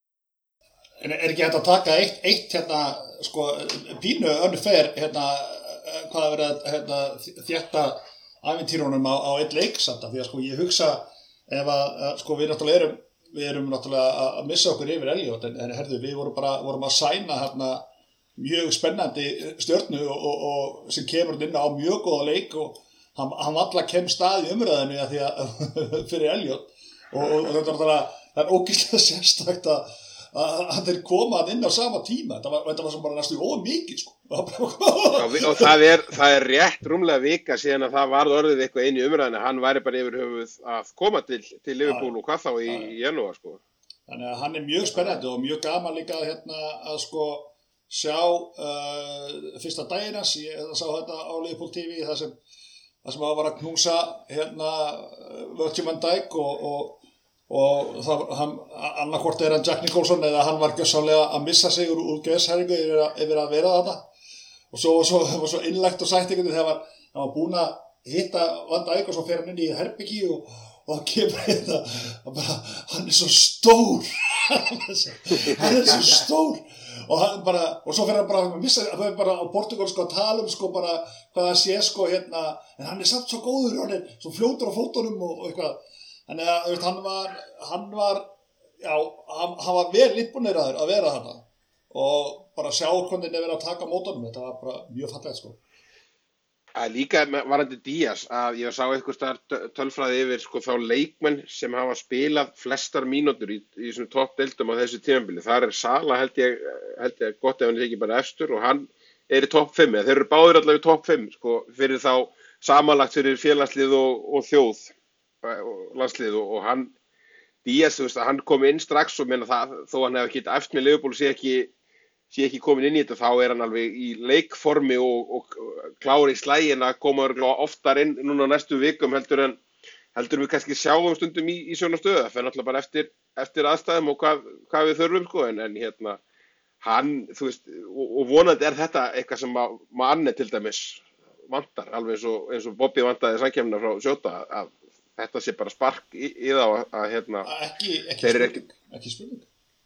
En ekki hægt að taka eitt hérna, sko, pínu unfair, hérna, hvað að vera þétta ævintýrunum á einn leik samt af því að sko ég hugsa ef að sko við erum náttúrulega að missa okkur yfir Elliot en herðu við vorum að sæna hérna mjög spennandi stjörnu og sem kemur inn á mjög góða leik og hann alla kemst að í umræðinu að því að fyrir Elliot og þetta er ógeðslega sérstakt að þeir koma inn á sama tíma þetta var sem bara næstu ómikið sko. og það er rétt rúmlega vika síðan að það varð orðið eitthvað inn í umræðinu hann væri bara yfir höfuð að koma til Liverpool og hvað þá í janúar sko. Þannig að hann er mjög spennandi og mjög gaman líka hérna að sko sjá fyrsta daginn hans ég sá þetta á Liverpool TV það sem hann var að knúsa hérna Virgil van Dijk og það annarkvort hann Jack Nicholson eða hann var gjörsamlega að missa sig úr geðshæringu yfir að vera þarna og svo var svo innlegt og sætt einhvern veginn þegar hann var búinn að hitta Van Dijk og svo fer hann inn í herbergi og hann kemur hérna hann er svo stór hann er svo stór og svo fer hann bara að missa það er bara á portugalsku að tala sko bara hvað það sé sko hérna en hann er samt svo góður hann er svo fljótur á fótunum og eitthvað þannig að hann var vel innbúnir að vera þarna og bara sjá hvernig þeir verið að taka mótunum þetta var bara mjög fallegt sko. Líka varandi Díaz að ég sá eitthvað staðar tölfræði yfir sko þá leikmenn sem hafa spilað flestar mínútur í svona toppdeildum á þessu tímabili. Þar er Sala held ég gott ef hann er ekki bara efstur og hann er í topp 5 þeir eru báðir allavega í topp 5 sko fyrir þá samanlagt fyrir félagslið og þjóð og landslið og hann Díaz, þú veist að hann kom inn strax og meina það þó hann hefði ekki eftir með Liverpool sé ekki komin inn í þetta þá er hann alveg í leikformi og klári í slægin að koma oftar inn núna næstu vikum heldur við kannski sjáum stundum í svona stöðu það fer náttúrulega bara eftir aðstæðum og hvað við þurfum sko en hérna hann þú veist og vonandi er þetta eitthvað sem manni til dæmis vantar alveg eins og Bobby vantaði samkeppnina frá Sjóta að þetta sé bara spark í þá að hérna ekki spurning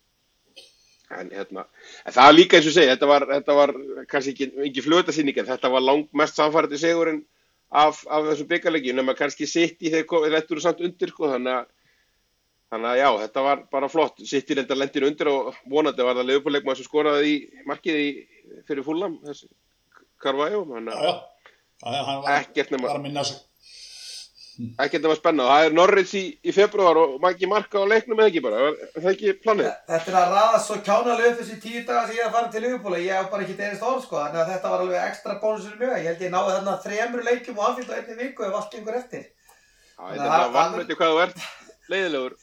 en það var líka eins og segja þetta var kannski ekki flötasýning en þetta var langmest samfærandi sigurinn af þessum bikarleikjum nema kannski City þeir rettur samt undir sko þannig að já þetta var bara flott City reyndar lendir undir og vonandi var það Liverpool leikmaður sem skoraði í markið fyrir Fulham þessi Carvalho hann var að minna sig ekkert að vera spennað. Það Norwich í febrúar og ekki marka á leiknum eða ekki bara. Er það ekki planið? Þetta að raða svo kjánalega upp þessi 10 daga sem ég að fara til Liverpool. Ég hef bara ekki einast orð sko. Þannig að þetta var alveg ekstra bónusur mjög. Ég held ég náði þarna 3 leikjum og Anfield á einni viku ef allt gengur eftir. Já, þetta bara vannmeti hvað þú ert. Leiðilegur.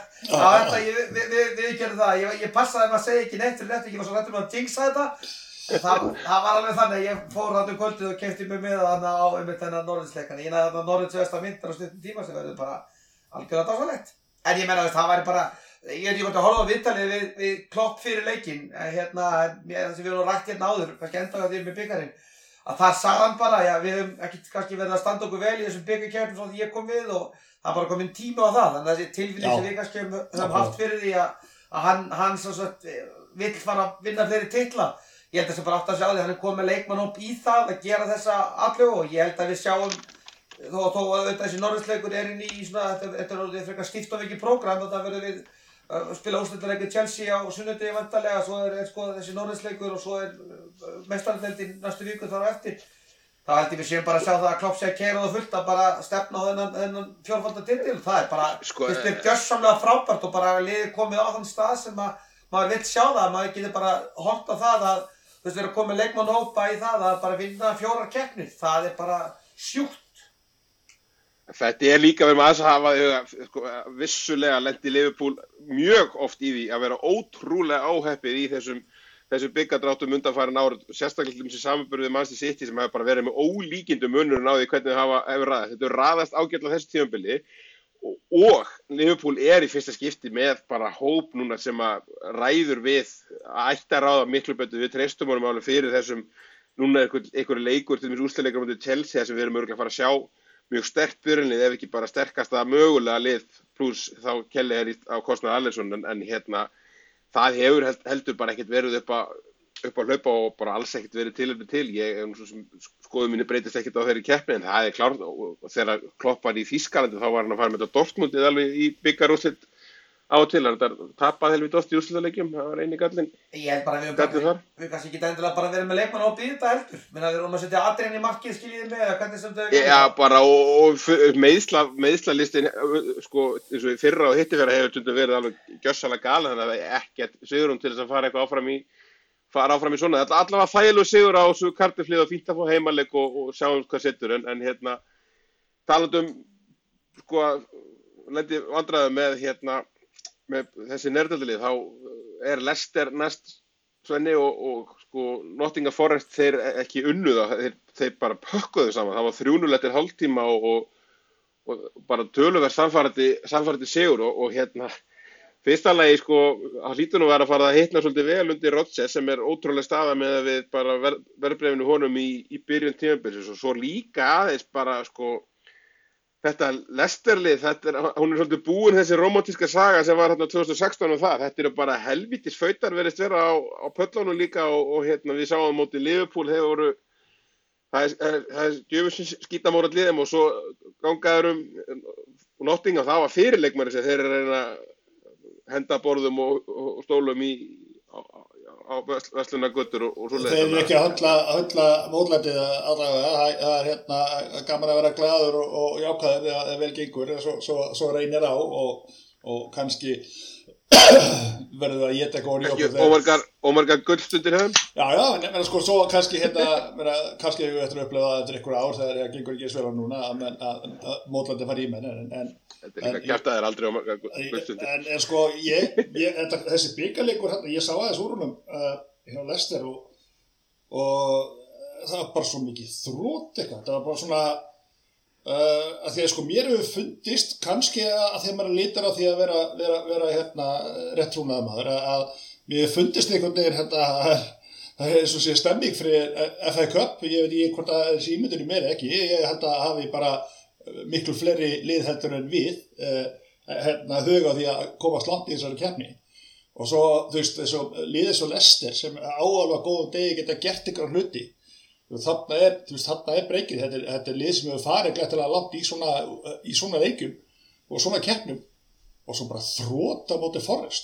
Við gerum það. Ég passaði að segja ekki neitt fyrir þetta. Ég var svo rættur með að jinxa þetta. Það var alveg þannig að ég fór þarna kvöldið og keypti mig með þarna á þennan Norwichleikann. Ég næði þarna Norwich vestra myndir á stuttum tíma sem verður bara algjörlega dásamlegt. En ég meina það væri bara, ég veit ekki hvort að horfa á viðtalið við Klopp fyrir leikinn, það sem við erum rætt hérna áður, kannski enda á því með bikarinn, að það sagði hann bara, já við höfum ekki kannski verið að standa okkur vel í þessum bikarkeppnum svona því ég kom við og það bara kominn tími á það, þannig að þessi tilfinning sem við kannski höfum haft fyrir því að hann svo vill fara að vinna fleiri titla. Ég held að það bara átt að sjá því, hann komið með leikmannhóp í það að gera þessa atlögu og ég held að við sjáum, þó að þessi Norwichleikur inn í svona, þetta er frekar stíft og mikið prógram, þetta verður við spila úrslitaleik við Chelsea á sunnudegi væntanlega, svo sko þessi Norðursleikur og svo meistaradeildin næstu viku þar á eftir. Þá held ég við séum bara að sjá það að Klopp sé að keyra það fullt að bara stefna á þennan fjórfalda titil. Það bara, finnst mér gjörsamlega frábært og bara liðið komið á þann stað sem maður vill sjá það, maður getur bara horft á það að við erum komið leikmannahópa í það að bara vinna 4 keppnir. Það bara sjúkt. Þetta líka verið maður að hafa í huga, sko, vissulega lendi Liverpool mjög oft í því að vera ótrúlega óheppið í þessum byggadráttum undanfarin ár, sérstaklega sem samanburð við Manchester City sem hefur bara verið með ólíkindum munurinn á því hvernig þau hefur raðast. Þetta raðast ágætlega þessu tímabili og Liverpool í fyrsta skipti með bara hóp núna sem að ræður við að ætti að ráða miklu betur. Við treystum honum alveg fyrir þessum, núna einhverju leikur, til dæmis úrslitaleikur á móti Chelsea sem við erum örugglega að fara að sjá mjög sterkt byrjunlið, ef ekki bara sterkasta mögulega lið, pluss þá Kelly á kostnað Alisson, en það hefur heldur bara ekkert verið upp að hlaupa og bara alls ekkert verið tilefni til. Skoðun mínu breytist ekkert á þeirri keppni, en það klárt, og þegar Klopp var í Þýskalandi þá var hann að fara með þetta Dortmundið alveg í bikarúrslit á og til, hann tapaði helviti oft í úrslitaleikjum, það var eini gallinn. Ég held bara að við kannski ekki endilega bara verið með leikmannahóp í þetta heldur. Við erum að setja Adrian í markið, skiljið með, hvernig sem þau... Já, bara og meiðslalistin, sko, eins og fyrra og hittifyrra hefur stundum verið alveg gjörsamlega galinn, þannig að það ekkert svigrúm til þess að fara eitthvað áfram í svona. Allavega þægilegur sigur á þessu Cardiff-lið og fínt að fá heimaleik og sjáum hvað setur, en talandi sko, lendi vandræðum með þessi nærdeildalið, þá Leicester næst Svenni og sko Nottingham Forest þeir ekki unnu það, þeir bara pökkuðu saman. Það var 3-0 eftir hálftíma og bara töluvert sannfærandi sigur og fyrsta lagi sko, það hlýtur nú að vera að fara að hitna svolítið vel undir Rodgers sem ótrúlega staða með að við bara verðbréfinu honum í byrjun tímabilsins og svo líka aðeins bara sko þetta Leicester-lið, hún svolítið búin þessi romantíska saga sem var 2016 og þetta bara helvítis fautar verðist vera á pöllunum líka og við sáum móti Liverpool, þeir voru, það djöfusins skítamórat liðum og svo gangaður Nottingham, það var fyrirleikmari sem þeir reyna að henda borðum og stólum á verslunargötur og svoleiðis. Þeir ekki að höndla mótlætið allavega, það gaman að vera glaður og jákvæður eða vel gengur, svo reynir á og kannski verður að éta eitthvað njóta ómargar gullstundir hefum. Já, en sko svo kannski kannski hefur við eftir að upplifa eftir einhverja ár þegar það gengur ekki eins vel á núna að mótlætið fari í menn Þetta líka kjartaðir aldrei ómargar gullstundir. En sko þessi bikarleikur, ég sá aðeins úr honum hjá Leicester og það var bara svo mikið þrótt eitthvað, það var bara svona að því að sko mér hefur fundist kannski að þegar maður lítar á því að vera réttrúnaður maður að mér hefur fundist einhvern veginn það eins og sé stemming fyrir FA Cup, ég veit ekki hvort að þessi ímyndur í mér ekki, ég held að hafi bara miklu fleiri lið heldur en við huga á því að komast langt í þessari keppni og svo þú veist liðið svo Leicester sem áalvað góðum degi geta gert ykkur hluti. Þarna breykið, þetta lið sem hefur farið glættilega langt í svona leikjum og svona keppnum og svo bara þrota móti Forest.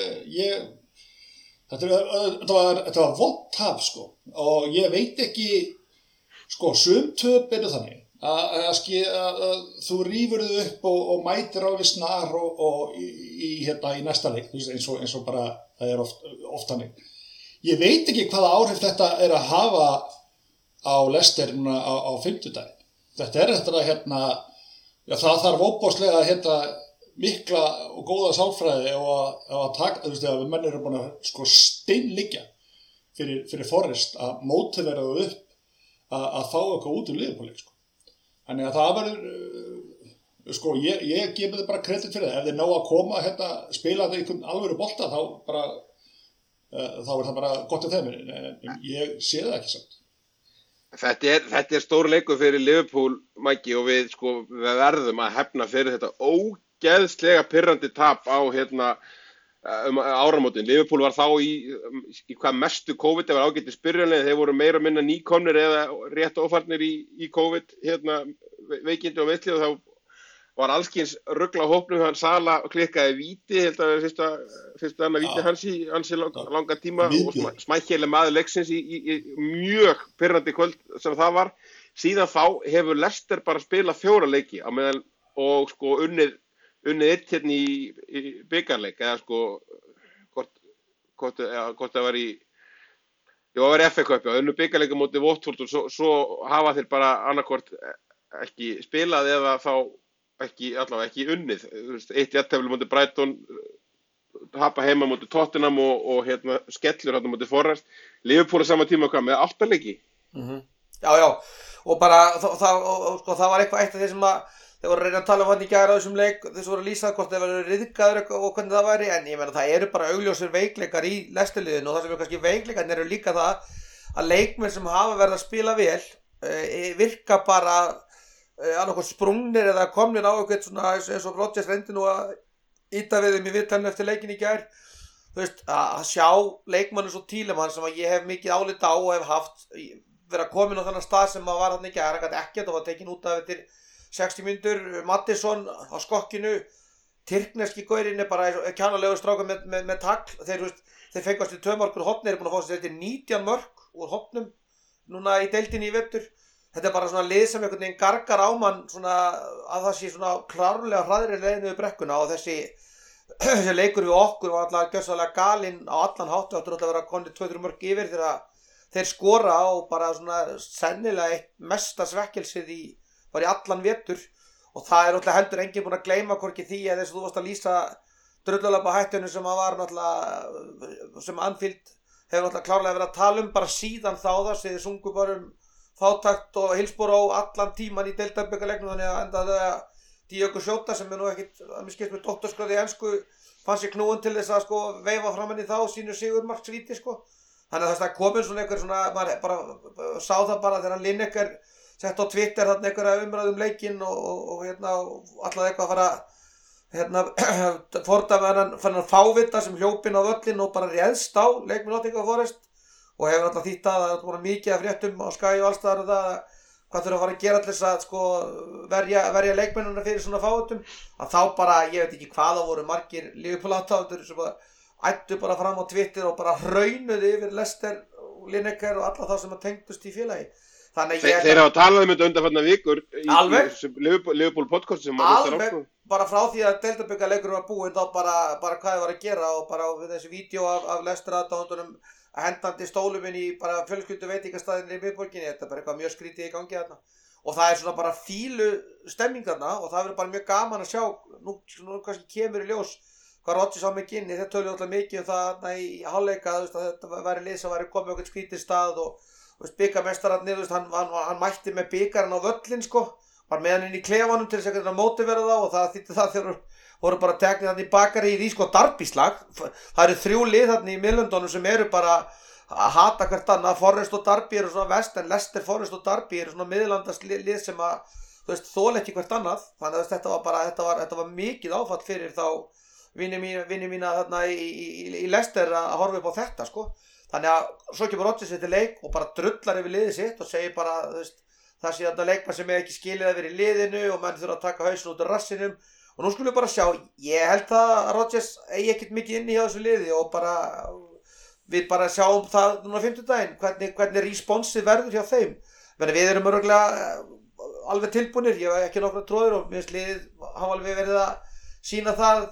Þetta var vont tap sko og ég veit ekki sko sum töp þannig að þú rífur þau upp og mætir alveg snar og í næsta leik eins og bara það oft þannig. Ég veit ekki hvaða áhrif þetta að hafa á Leicester núna á fimmtudaginn. Þetta það þarf óbáslega mikla og góða sálfræði og að taka, þú veist, að menn eru búin að sko steinliggja fyrir Forest að mótivera þau upp að fá eitthvað út úr Liverpool sko. Þannig að það verður sko, ég gefi þið bara kredit fyrir það. Ef þið ná að koma spila einhvern alvöru bolta þá er það bara gott af þeim, en ég sé það ekki samt. Þetta stór leikur fyrir Liverpool, Maggi, og við verðum að hefna fyrir þetta ógeðslega pirrandi tap á áramótin. Liverpool var þá í hvað mestu COVID, það var ágætis byrjanlega, þeir voru meira minna nýkomnir eða rétt ófarnir í COVID veikindi og veisli og þá var allskins rugla á hópnum, hann Sala klikkaði víti, held að það fyrsta annað víti hans í ansi langa tíma og smækkilega maður leiksins í mjög pirrandi kvöld sem það var. Síðan þá hefur Leicester bara spilað 4 leiki á meðan og sko unnið eitt hérna í bikarleik eða sko hvort það var í það var FA Cup, unnu bikarleika móti Watford og svo hafa þeir bara annarkvort ekki spilað eða þá allavega ekki unnið. Eitt jafntefli móti Brighton, tapa heima móti Tottenham og hérna skellur hérna móti Forrest. Liverpool á sama tíma hvað með 8 leiki. Já, og bara það var eitthvað eitt af því sem að þeir voru að reyna að tala hann í gær á þessum leik, þess voru að lýsa hvort þeir voru ryðgaður og hvernig það væri, en ég meina það eru bara augljósir veikleikar í Leicester-liðinu og það sem er kannski veikleikarnir eru líka það að leikmenn sem hafa verið að spila vel virka bara annarkoð sprungnir eða komnir á eitthvað svona eins og Rodgers reyndi nú að ýta við þeim í viðtalinu eftir leikin í gær. Þú veist, að sjá leikmannu svo Tielemans sem að ég hef mikið álit á og hef haft verið að komin á þennan stað sem að var hann í gær, hann ekkert og var tekin út af eftir 60 mínútur. Mattisson á skokkinu, tyrkneski gaurinn er bara kjánalegur strákur með tagl. Þeir fengast í 2 mörk úr horni, þeir eru búin að fá sér 19 mörk úr hornum núna í deildinni í vetur. Þetta er bara svona lið sem einhvern veginn gargar á mann svona að það sé svona klárlega hraðri leiðin við brekkuna og þessi leikur við okkur var alltaf gjörsamlega galinn á allan hátt og áttur alltaf að vera konið 2-3 mörk yfir þegar þeir skora og bara svona sennilega eitt mesta svekkelsið var í allan vetur og það er alltaf heldur enginn búinn að gleyma hvorki því að þess að þú varst að lýsa drullulapa hættunum sem að var náttúrulega sem Anfield hefur náttúrulega klárlega verið að tala bara síðan þá þar sem þið sungu bara fátakt og hilsbor á allan tíman í deildarbikarleiknum þannig að endaði að Diogo Jota sem er nú ekkit að mér skilst með doktorsgráði í ensku fann sér knúin til þess að sko veifa fram henni þá sínu sigurmarksvíti sko. Þannig að það komin svona einhver svona maður bara sá það bara þegar Lineker sett á Twitter þarna einhverja umræðum leikinn og hérna alltaf eitthvað fara fordæma þennan fávita sem hljópinn á völlinn og bara réðst á leikmenn Nottingham Forest og hefur alltaf þýtt að það voru mikið af fréttum á Sky og allstaðar og það hvað þurfa að fara að gera til þess að sko verja leikmennina fyrir svona fávitum að þá bara, ég veit ekki hvað það voru margir Liverpool-aðdáendur sem ættu bara fram á Twitter og bara hraunuðu yfir Leicester og Lineker og alla þá sem að tengdust í félagi. Þannig að þeir hafa talað um þetta undanfarnar vikur í Liverpool podcast sem alveg bara frá því að deildarbikarleikurinn var búinn þá bara hvað þið var að gera og bara þessi vídeo af Leicester-aðdáendunum hendandi stólum inn í bara fjölskyldu veitingastæðinni í miðborginni, þetta er bara eitthvað mjög skrítið í gangi þarna og það er svona bara fílu stemming þarna og það verður bara mjög gaman að sjá nú kannski kemur í ljós hvað Rodgers á mikið inni, þeir töluðu alltaf mikið um það þarna í hálfleika, að þetta væri lið sem væri komið okkur skrítið stað og bikarmeistararnir, hann mætti með bikarinn á völlinn sko, var með hann inn í klefanum til þess að mótivera þá og það þýtti það þegar voru bara teknir þarna í bakari í því sko Derby-slag. Það eru 3 lið þarna í Miðlöndunum sem eru bara að hata hvert annað. Forrest og Derby eru svona vest en Leicester, Forrest og Derby eru svona miðlandast lið sem að þú veist þola ekki hvert annað. Þannig að þetta var mikið áfall fyrir þá vini mína þarna í Leicester að horfa upp á þetta sko. Þannig að svo kemur Rodgers til leik og bara drullar yfir liðið sitt og segir bara þú veist það sé þarna leikmann sem ekki skilið að vera í liðinu og menn þurfa að taka hausinn út úr rassinum. Og nú skulum við bara sjá, ég held að Rodgers eigi ekkert mikið inni hjá þessu liði og bara, við bara sjáum það núna 50 daginn, hvernig responsið verður hjá þeim. Við erum öruglega alveg tilbúnir, ég hef ekki nokkra tróður og mér finnst liðið hafa alveg verið að sína það,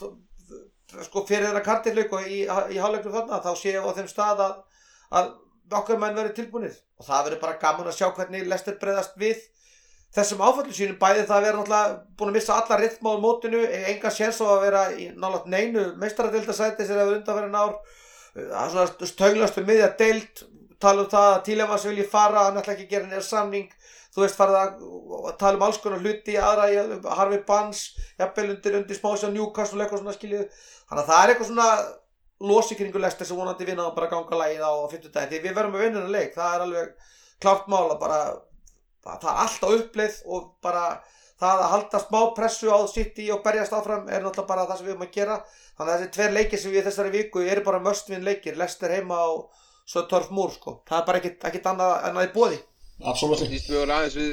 sko fyrir þennan kartirleik og í hálfleiknum þarna, þá sé ég á þeim stað að okkar menn verið tilbúnir. Og það verður bara gaman að sjá hvernig Leicester bregðast við þessum áföllum sínum bæði það að vera náttúrulega búin að missa alla rytma á mótinu, enga séns á að vera í nálægt neinu meistaradeildarsæti sem hefur undanfarin ár, svona stönglaust við miðja deild, tala um það að Tielemans vilji fara, hann ætla ekki að gera neina samning, þú veist farið að tala um alls konar hluti, aðra Harvey Barnes, jafnvel undir smásjá Newcastle og eitthvað svona skilju, þannig að það er eitthvað svona losi kringu Leicester sem vonandi vinna og bara ganga lagið á 50 daginn, því við verðum að vinna þennan leik, það er alveg klárt mál að bara það er alltaf uppleið og bara það að halda smá pressu á City og berjast áfram er náttúrulega bara það sem við erum að gera. Þannig að þessi 2 leikir sem við þessari viku eru bara must-win leikir, Leicester heima á Turf Moor sko. Það er bara ekkert annað í boði. Absolutt. Þýst við voru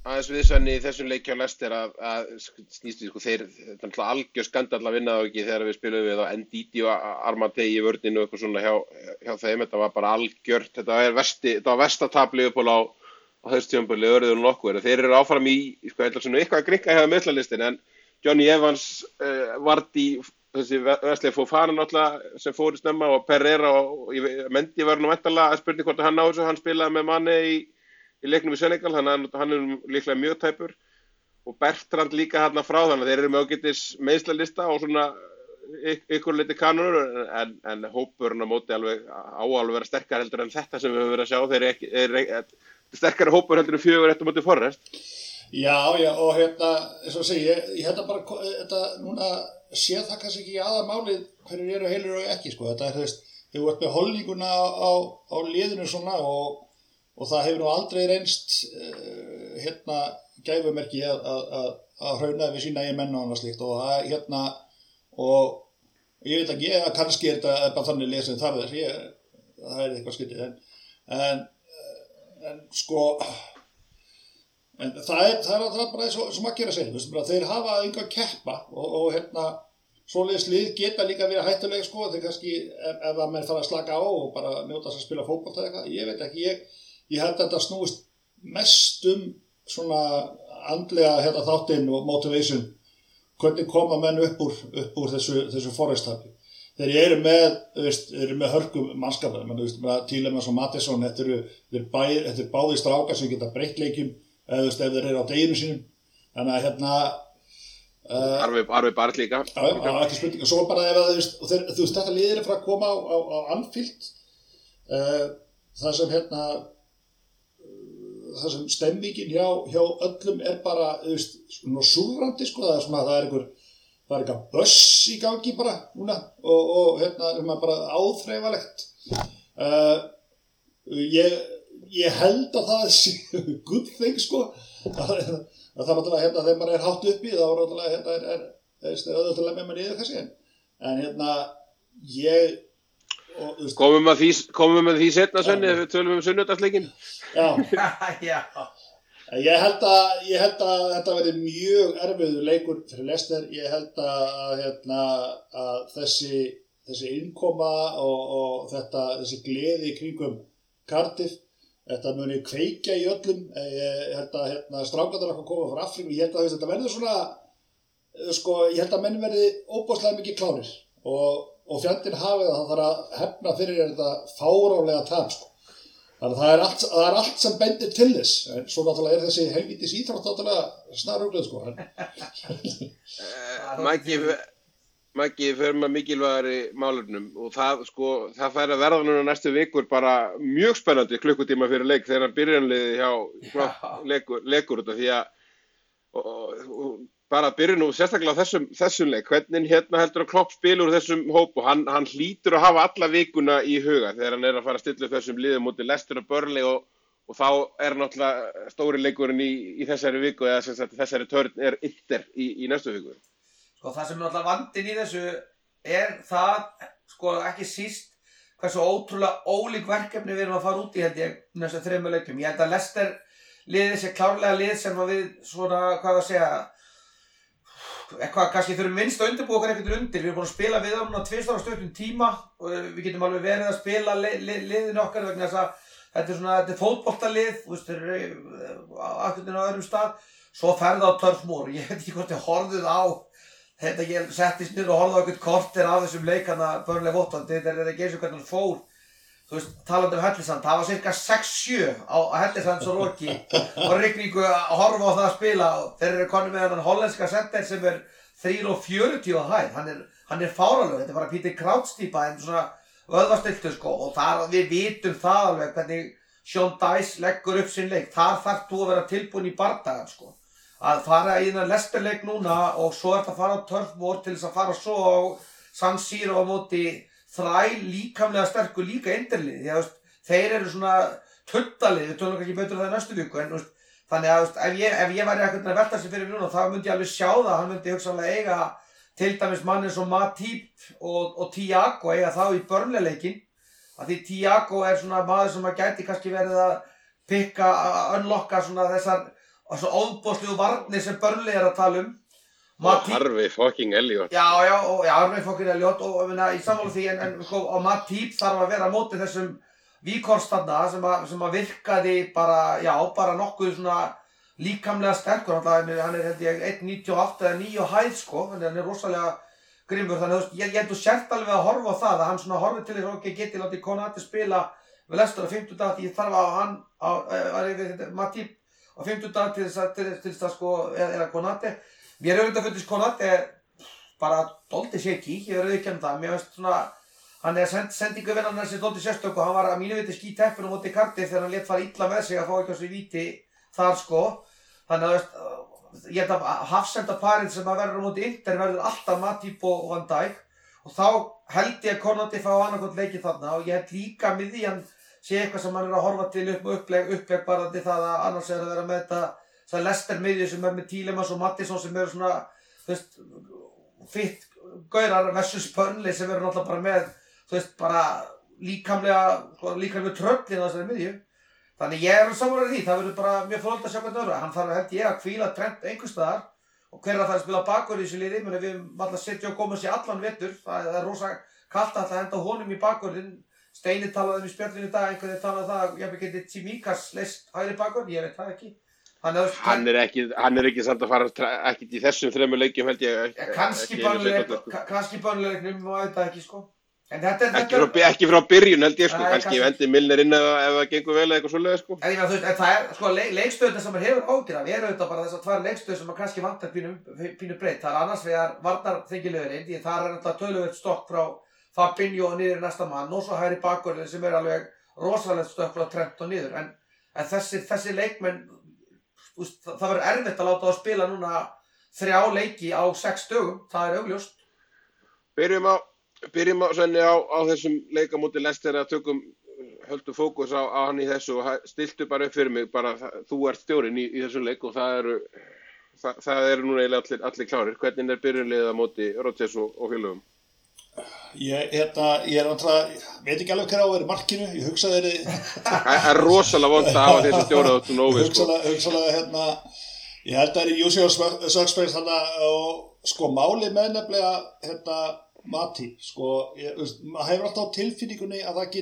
aðeins við Svenni í þessum leik hjá Leicester að snýst við, sko, þeir, þetta er náttúrulega algjör skandall að vinna þá ekki þegar við spilum við á Ndidi og Armate í vörninu og eitthvað svona hjá þeim, þetta var bara algjört, þetta var versta tap Liverpool á þessu tímabili, öruðu nokkuð, þeir eru áfram í, sko, eitthvað að grinka hjá meðslalistin, en Johnny Evans, Vardy, þessi Wesley Fofana náttúrulega sem fóru snemma og Pereira og Mendy var nú væntanlega að spurning hvort hann á þessu, hann spilaði með Mane í leiknum í Senegal, hann er líklega mjög tæpur og Bertrand líka hérna frá, þannig að þeir eru með ágætis meiðslalista og svona ykkur liti kanonur, en hópurinn á móti alveg vera sterkar heldur en þetta sem við höfum verið að sjá, þeir eru sterkari hópur heldur en 4-1 móti Forrest. Já, og eins og segi, ég bara, þetta núna sé það kannski ekki aðalmálið hverjir eru heilir og ekki, sko, þetta þau ert með holdninguna á liðinu svona og það hefur nú aldrei reynst gæfumerki að hrauna við sína eigin menn og annað slíkt og það og ég veit ekki, kannski er þetta bara þannig lið sem þarf þess, það eitthvað skytið, en sko, en það er bara eins og Maggi er að segja, þeir hafa enga keppa og svoleiðis lið geta líka verið hættuleg, sko, þeir kannski ef að menn þarf að slaka á og bara njóta þess að spila fótbolta eitthvað, ég veit ekki, ég held að þetta snúist mest svona andlega þáttinn og motivation, hvernig koma menn upp úr þessu Forrest-tapi. Þeir eru með hörkum mannskapar, Tielemans og Maddison, þetta er báðir strákar sem geta breytt leikjum ef þeir eru á deginu sínum. Þannig að Arvi Barth líka. Já, ekki spurning. Svo bara ef þetta lið er frá að koma á Anfield, það sem stemmingin hjá öllum er bara, svona súrrandi, sko, það er eitthvað böss í gangi bara núna og bara áþreifalegt. Ég held að það sé good thing, sko, að það náttúrulega þegar maður er hátt uppi þá náttúrulega er auðvitað með maður niður kannski, en ég komum að því seinna, Svenni, ef við tölum sunnudagsleikinn. Já. Ég held að þetta verði mjög erfiður leikur fyrir Leicester. Ég held að þessi innkoma og þessi gleði í kringum Cardiff, þetta muni kveikja í öllum. Ég held að strákarnir að koma frá Afríku. Ég held að þetta verður svona, sko, ég held að menn verði óbúslega mikið klánir og fjandinn hafið það þarf að hefna fyrir þetta fáránlega tap, sko. Þannig að það er allt sem bendir til þess, en svo náttúrulega þessi helvítis íþrótt náttúrulega snarugluð, sko. Maggi, fyrir maður mikilvægari málefnum og það fær að verða núna næstu vikur bara mjög spennandi klukkutíma fyrir leik þegar byrjanliði hjá leikur út af því að bara byrja nú sérstaklega á þessum leik, hvernig heldur að Klopp spila úr þessum hóp og hann hlýtur að hafa alla vikuna í huga þegar hann er að fara að stilla upp þessum liðum móti Leicester og Burnley og þá er náttúrulega stóri leikurinn í þessari viku eða sem sagt þessari törn er Inter í næstu viku. Sko það sem er náttúrulega vandinn í þessu er það, sko ekki síst hversu ótrúlega ólík verkefni við erum að fara út í held ég næstu 3 leikjum. Ég held að Leicester liðið sé klárlega lið sem við svona, hvað að segja, eitthvað kannski þurfum minnst að undirbúa okkur ekkert undir. Við erum búin að spila við á 2 stuttum tíma og við getum alveg verið að spila liðinu okkar vegna þess að þetta er fótboltalið, þeir eru akkurinn á öðrum stað. Svo ferði á Turf Moor, ég veit ekki hvort ég horfðuð á þetta, ég settist niður og horfði á eitthvað korter af þessum leikana Burnley Watford, þetta er ekki eins og hvernig hann fór. Talandi Hellisand, það var cirka 6-7 á Hellisand og Roki og rigningu að horfa á það að spila og þeir eru konum með hann hollenska center sem er 3,40 á hæð, hann er fáránlegur, þetta er bara Peter Crouch típa en svona vöðvastiltur, sko, og þar við vitum það alveg hvernig Sean Dyche leggur upp sinn leik, þar þarf þú að vera tilbúin í bardagan, sko, að fara í þennan Leicester leik núna og svo að fara á Turf Moor til þess að fara svo á San Siro á móti líkamlega sterkur líka Interlið, því að þeir eru svona tuttalið, við tölum kannski betur það í næstu viku, en þannig að ef ég væri að velta sig fyrir mig núna, þá myndi ég alveg sjá það, hann myndi hugsanlega eiga til dæmis mann eins og Matip og Thiago eiga þá í Burnley-leikinn, að því Thiago er svona maður sem að gæti kannski verið að unlocka svona þessar og svo óbóðslegu varnir sem Burnley að tala og Harvey fucking Elliott Harvey fucking Elliott og ég sammála því en og Matip þarf að vera á móti þessum Víkhorst þarna sem að virkaði bara nokkuð svona líkamlega sterkur hann held ég 1.98 eða 9 hæð sko hann rosalega grimmur þannig ég held þú sért alveg að horfa á það að hann svona horfir til þess að geti látið Konati spila við Leicester á 50 dag því ég þarf að hann Matip á 50 dag til þess að sko eða Konati mér auðvitað fundist Konati bara dálítið shaky ég ekki það mér veist svona hann sendingu vinnan þessi dálítið sérstök og hann var að mínu viti skíteppin á móti Cardiff þegar hann lét fara illa með sig að fá ekki á sig víti þar sko þannig að ég held að hafsendaparið sem að verður á móti Inter verður alltaf Matip og Van Dijk og þá held ég að Konati fá annarkot leikið þarna og ég held líka miðjan sé eitthvað sem hann að horfa til upplegg barandi það að annars að vera með þetta Leicester miðju sem með Tielemans og Mattisson sem eru svona fitt gaurar versus Burnley sem eru náttúrulega bara með bara líkamlega tröllin á þessari miðju þannig ég sammála því það verður bara mjög fróðlegt að sjá hvernig öðru hann þarf held ég að hvíla Trent einhvers staðar og hver það að spila bakvörð í þessu liði við erum alltaf setja og Gómez í allan vetur það rosa kalt að henda honum í bakvörðin Steini talaði í spjallinu í dag einhvern talaði það ég geti Tsimikas leist hægri bakvörð ég veit það ekki hann er ekki samt að fara ekkert í þessum þremur leikjum held ég kannski bönnuleiknum og þetta ekki sko en ekki frá byrjun held ég sko kannski vendi Milner inn ef það gengur vel eða eitthvað svoleiðis sko en það sko leikstöðuna sem hefur ágjur af auðvitað bara þessar tvær leikstöður sem kannski vantar pínu breytt það annars vegar varnarþengilegurinn því það náttúrulega töluvert stokk frá Fabinho og niður næsta mann og svo hægri bakvörðin sem alveg rosalegt stökk frá Trent og niður en þessi leikmenn það verður erfitt að láta þá spila núna 3 leiki á 6 dögum það augljóst Byrjum á þessum leik á móti Leicester að höldum fókus á hann í þessu og stiltu bara upp fyrir mig bara þú ert stjórinn í þessum leik og það eru núna eiginlega allir klárir hvernig byrjunliðið á móti Rodgers og félögum Ég veit ekki alveg hver á að vera í markinu, ég hugsaði það er rosalega vont að hafa þessi stjóra áttu nógu hugsaði ég held að það er í Usual Suspects og sko máli með nefnilega Matip, sko maður hefur alltaf á tilfinningunni að það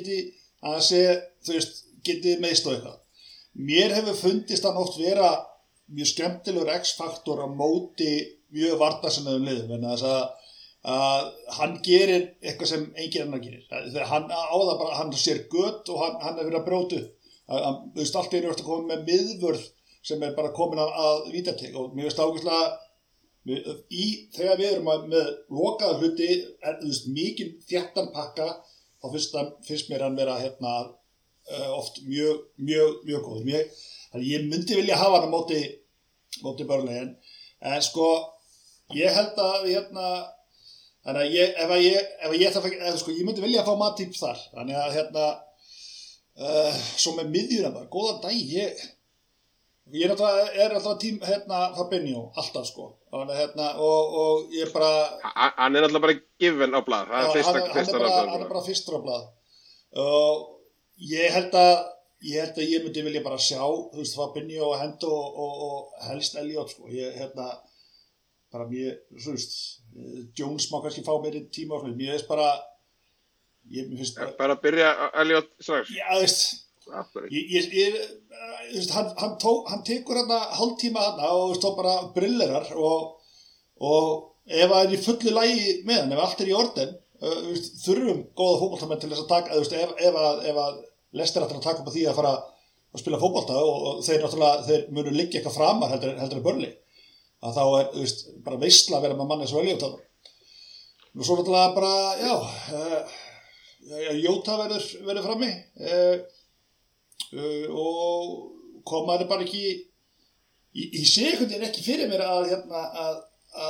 geti meðst og eitthvað mér hefur fundist hann oft vera mjög skemmtilegur X-faktor á móti mjög varnarsinnaðum liðum en þess að hann gerir eitthvað sem enginn annar gerir. Hann á það bara, hann sér gött og hann verið að brjóta upp. Þú veist, allt er að koma með miðvörð sem bara komin að vítateig og mér veist ágæslega þegar við erum með lokaða hluti, mikið þéttan pakka, þá finnst mér hann vera oft mjög góður. Ég myndi vilja hafa hann á móti Burnley en sko, ég held að þannig að ég myndi vilja að fá Matip þar þannig að svo með miðjuna bara, góðan dag ég er alltaf tím Fabinho, alltaf sko og ég bara hann alltaf bara given á blað hann er bara fyrstur á blað og ég held að ég myndi vilja bara sjá þú veist Fabinho og Hendo og helst Elliott sko bara mér, þú veist, Jones má kannski fá meiri tíma á mér finnst bara bara að byrja Elliott strax já, hann tekur hálftíma og þá bara brillerar og ef það er í fullu lagi með hann, ef allt er í orden þurfum góða fótboltamenn til þess að taka ef að Leicester ætlar að taka upp á því að fara að spila fótbolta og þeir munu liggja eitthvað framar heldur en Burnley að þá er bara veisla að vera með manni sem Elliott og svo náttúrulega bara Jota verður frammi og komaði bara ekki í sekundin ekki fyrir mér að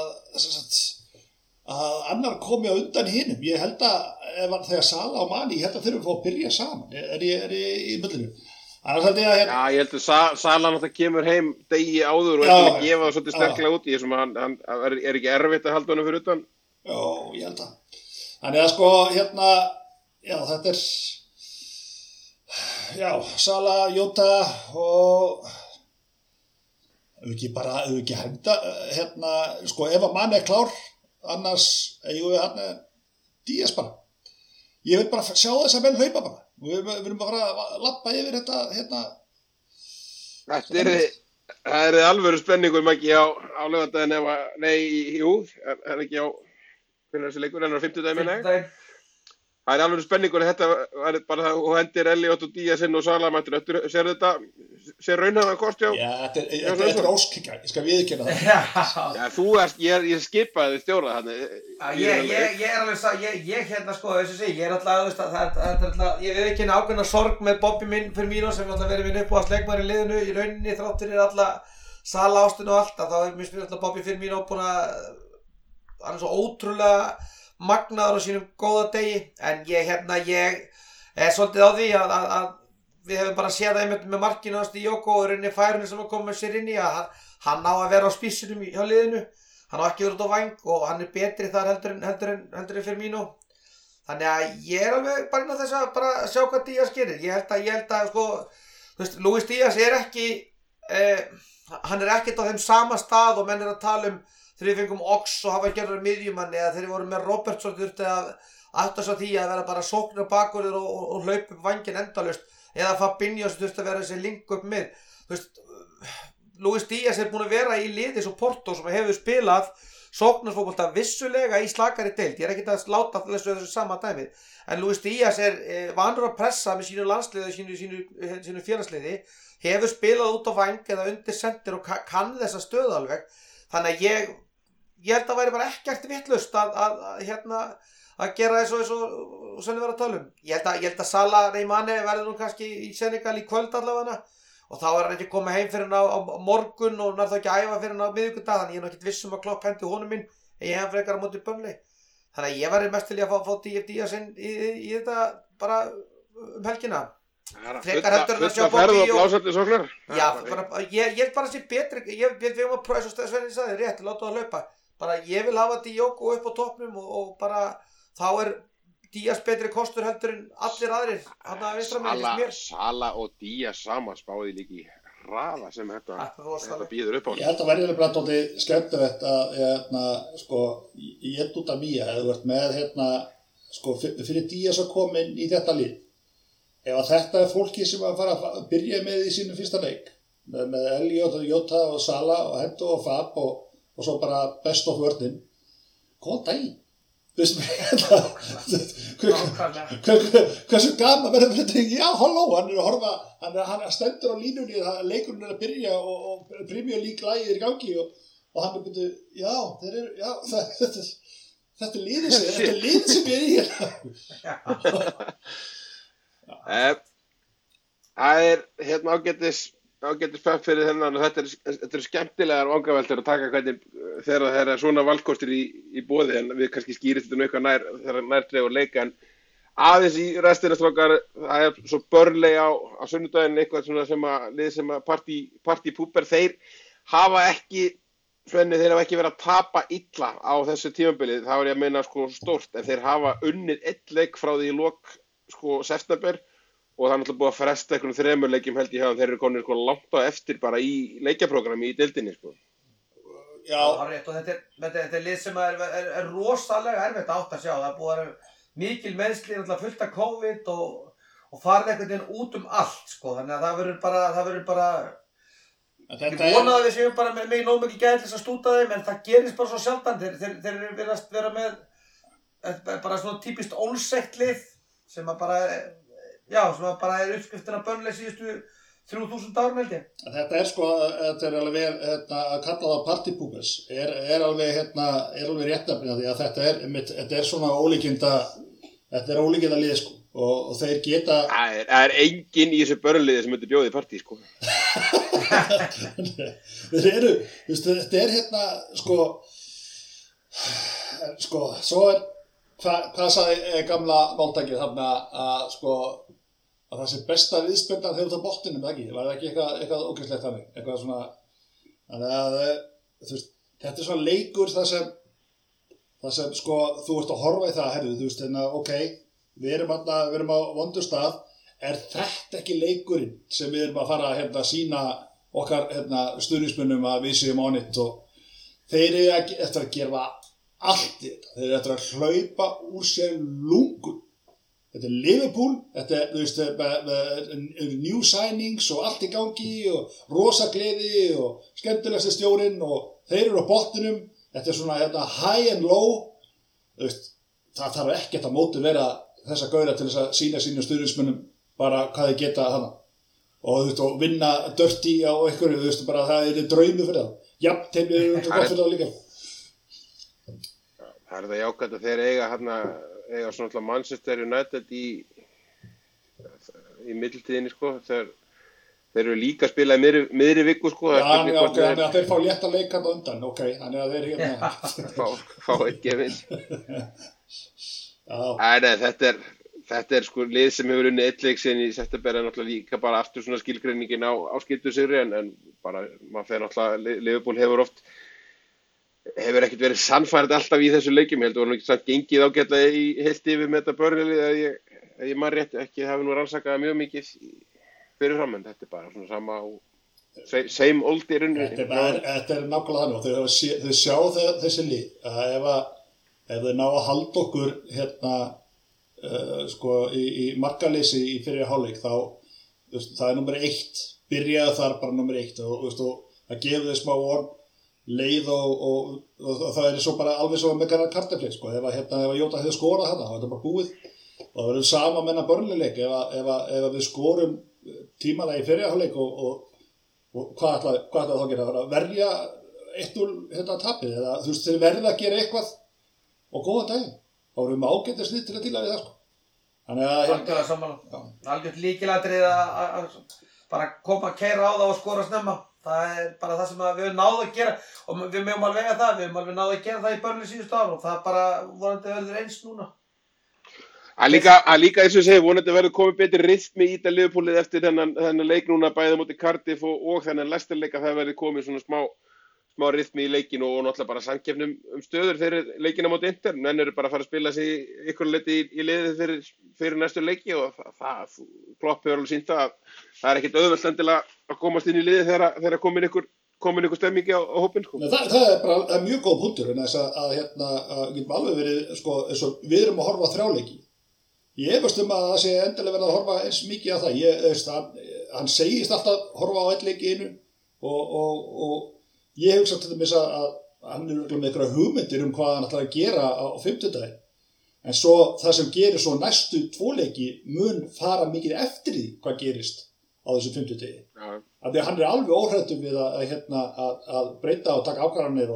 annar komi á undan hinum ég held að þegar Salah og Mane ég held að þeir eru að fá að byrja saman er í myndinu ég held að Salah náttúrulega kemur heim degi áður og eftir að gefa það svolítið sterklega út í þessum að hann er ekki erfitt að halda honum fyrir utan já, ég held að þannig að sko já, þetta er Salah, Jota og Ef við ekki henda, sko, ef að mann klár, annars, eigum við hann Díaz bara. Ég vil bara sjá þess að menn hlaupa bara. Við erum bara að fara að labba yfir þetta, Það er alvöru spenningur Maggi á laugardaginn er ekki á, hvernig þessi leikur, á 50 meina ég? Það er alveg spenningur að þetta var bara það og hendir Elliot og Díazinn og Salah mættur. Sér þetta, sér raunhæfan kost hjá? Já, þetta er óskikka, ég skal viðurkenna það. Já, ég skipaði stjóra þarna. Ég er alveg, ég sko, þess að segja, ég er alltaf, ég viðurkenna ákveðna sorg með Bobby Firmino sem alltaf verið minn uppáhaldsleikmaður í liðinu í rauninni þrátt fyrir alla Salah ástin og allt, þá er mér alltaf Bobby Firmino búin að, hann er svo ótrúlega magnaður á sínum góða degi, en ég er svolítið á því að við hefum bara séð það með markinu hans Diogo og rauninni færunni sem að koma sér inn í að hann á að vera á spíssunum hjá liðinu, hann á ekki verið út á væng og hann er betri þar heldur en Firmino, þannig að ég er alveg bara inn á þess að bara sjá hvað Díaz gerir. Ég held að sko, þú veist, Luis Díaz er ekki, hann er ekkert á þeim sama stað og menn er að tala þegar við fengum Ox og hafa gerður miðjumanni eða þegar við vorum með Robertson þurfti að áttast á því að vera bara sóknar bakvörður og hlaupa upp vænginn endalaust eða Fabinho sem þurfti að vera þessi link upp mið. Þú veist, Luis Díaz er búin að vera í liði svo Porto sem hefur spilað sóknarsfótbolta vissulega í slakari deild. Ég er ekkert að láta þessu sama dæmið. En Luis Díaz er vanur að pressa með sínu landsliði og sínu félagsliði, hefur spilað út á væng eða undir sendir og kann þessa stöðu alveg. Þannig að ég held að væri bara ekkert vitlaust að gera þessu sem við varum að tala um. Ég held að Salah Mane verður nú kannski í Senegal í kvöld allavega og þá er hann ekki komið heim fyrir hann á morgun og hann er þá ekki að æfa fyrir hann á miðvikudag, þannig ég er nú ekkert viss um að Klopp hendi honum minn en ég hef frekar á móti Burnley. Þannig að ég væri mest til að fá Díaz inn í þetta bara helgina. Frekar heldur en að sjá Bobby og blásandi sóknar. Já, ég held bara að sé betri, við höfum að prófa, eins og Svenni sagði, rétt, láta það hlaupa. Bara ég vil hafa Diogo upp á toppnum og bara þá er Díaz betri kostur heldur en allir aðrir. Salah og Díaz saman spáði líka í hraða sem þetta býður upp á. Ég held að verðilega bara tóti skemmtilegt að sko, í út af mía, eða þú ert með sko, fyrir Díaz að koma inn í þetta lið. Ef að þetta er fólki sem að fara að byrja með í sínum fyrsta leik, með Elliot og Jota og Salah og Hendo og Fab og svo bara best of vörnin, góðan daginn. Þú veist, hversu gaman verður þetta, já, halló, hann er að horfa, hann stendur á línunni, leikurinn er að byrja og Premier League lagið er í gangi og hann er byrjuð, þetta er liðið sem er í hérna. Það er ágætis pepp fyrir þennan og þetta er skemmtilegar vangaveltur að taka hvernig þegar það er svona valkostir í boði en við kannski skýrist þetta eitthvað nær þegar nær dregur leika en aðeins í restina strókar það er svo Burnley á sunnudaginn eitthvað svona sem að partípúper þeir hafa ekki Svenni þeir hafa ekki verið að tapa illa á þessu tímabili það var ég að meina sko stórt en þeir hafa unnið einn leik frá því í lok sko september og það er náttúrulega búið að fresta einhvern 3 leikjum held ég þeir eru komin sko langt á eftir bara í leikjaprogrammi í deildinni sko. Já, rétt og þetta er lið sem er rosalega erfitt átt að sjá. Það er búið að vera mikil meiðsli, fullt af COVID og farið einhvern veginn út allt sko. Þannig að það verður bara ég vona að við séum bara með nóg mikið gæði til að stúta þeim en það gerist bara svo sjaldan. Þeir virðast vera með bara svona típist ólsekt lið sem að bara er uppskriftin að Burnley síðustu 3000 árum held ég. Þetta er sko, þetta er alveg að kalla það partypoopers, er alveg réttnefni því að þetta er svona ólíkinda lið sko og þeir geta... Það er enginn í þessu Burnley sem myndi bjóða í partí sko. Þeir eru, þetta er sko, svo er, hvað sagði gamla máltækið þarna að það sé besta viðspyrnan þegar þú ert á botninum, ekki? Var það ekki eitthvað ógeðslegt þannig? Eitthvað svona, þannig að þetta er svona leikur það sem sko, þú ert að horfa í það, herðu, ok, við erum á vondu stað, er þetta ekki leikurinn sem við erum að fara að sýna okkar stuðningsmönnum að við séum on it og þeir eru eftir að gera allt í þetta. Þeir eru eftir að hlaupa úr sér lungun. Þetta Liverpool, þetta þú veist, með new signings og allt í gangi og rosa gleði og skemmtilegasti stjórinn og þeir eru á botninum. Þetta svona high and low. Þú veist, það þarf ekkert að móti vera þessa gauðra til þess að sýna sínum stuðningsmönnum bara hvað þeir geta hana. Og þú veist, og vinna dirty á einhverju, þú veist, bara það er draumi fyrir það. Jafntefli er gott fyrir það líka. Það er það jákvæmt að þeir eiga svona Manchester United í middiltíðinni sko. Þeir eru líka að spila í miðri viku sko. Já, þeir fá létta leikand undan, ok. Þannig að þeir fá eitt gefins. Nei, þetta er sko lið sem hefur unnið 1 leik síðan í september en náttúrulega líka bara aftur svona skilgreiningin á skyldusigri en bara maður fer náttúrulega Liverpool hefur ekkert verið sannfærandi alltaf í þessu leikjum. Ég held að það var ekki samt gengið ágætlega í heilt yfir með þetta Burnley að ég man rétt ekki hafi nú rannsakað mjög mikið fyrirfram en þetta er bara svona sama og same old í rauninni. Þetta er nákvæmlega þannig og þau sjá þessi lið að ef þau ná að halda okkur sko í markaleysi í fyrri hálfleik þá það er númer 1 byrjaði þar bara númer 1 og það gefur þau smá orð leið og það er svo bara alveg svo með Garðar kartafli sko. Ef Jóta hefði skorað þarna, þá er þetta bara búið og það verður sama menna Burnley-leik ef við skorum tímalega í fyrri hálfleik og hvað ætlaði þá að gera? Að verja 1-0 tapið eða þú veist þeir verða að gera eitthvað og góða daginn. Þá erum við ágættir snið til að díla við það sko. Þannig að algjörlega saman. Algjört lykilatriði að bara koma að keyra á það og skora snemma. Það er bara það sem við höfum náð að gera og við mögum alveg vega það, við höfum alveg náð að gera það í Burnley síðustu ár og það bara vonandi verður eins núna. Það líka eins og ég segi, vonandi verður komið betri rytmi í þetta Liverpoolið eftir þennan leik núna bæði móti Cardiff og þennan Leicester-leik að það verður komið svona smá rytmi í leikinu og náttúrulega bara samkeppni stöður fyrir leikina móti Inter. Menn eru bara að fara að spila sig ykkur leiti í liðið fyrir næstu leiki og Klopp hefur alveg sýnt að það er ekkert auðvelt endilega að komast inn í liðið þegar komin ykkur stemmingi á hópinn. Sko. Það er bara mjög góð punktur en þess að getum alveg verið sko eins og við erum að horfa á 3 leiki. Ég efast að það sé endilega verið að horfa eins mikið á það. Hann segist alltaf horfa á 1 leik í einu og ég hef sagt til dæmis að hann er með einhverja hugmyndir hvað hann ætlar að gera á 50-daginn. En svo það sem gerir svo næstu 2 leiki mun fara mikið eftir því hvað gerist á þessu 50-degi. Ja. Af því að hann er alveg óhræddur við að breyta og taka ákvarðanir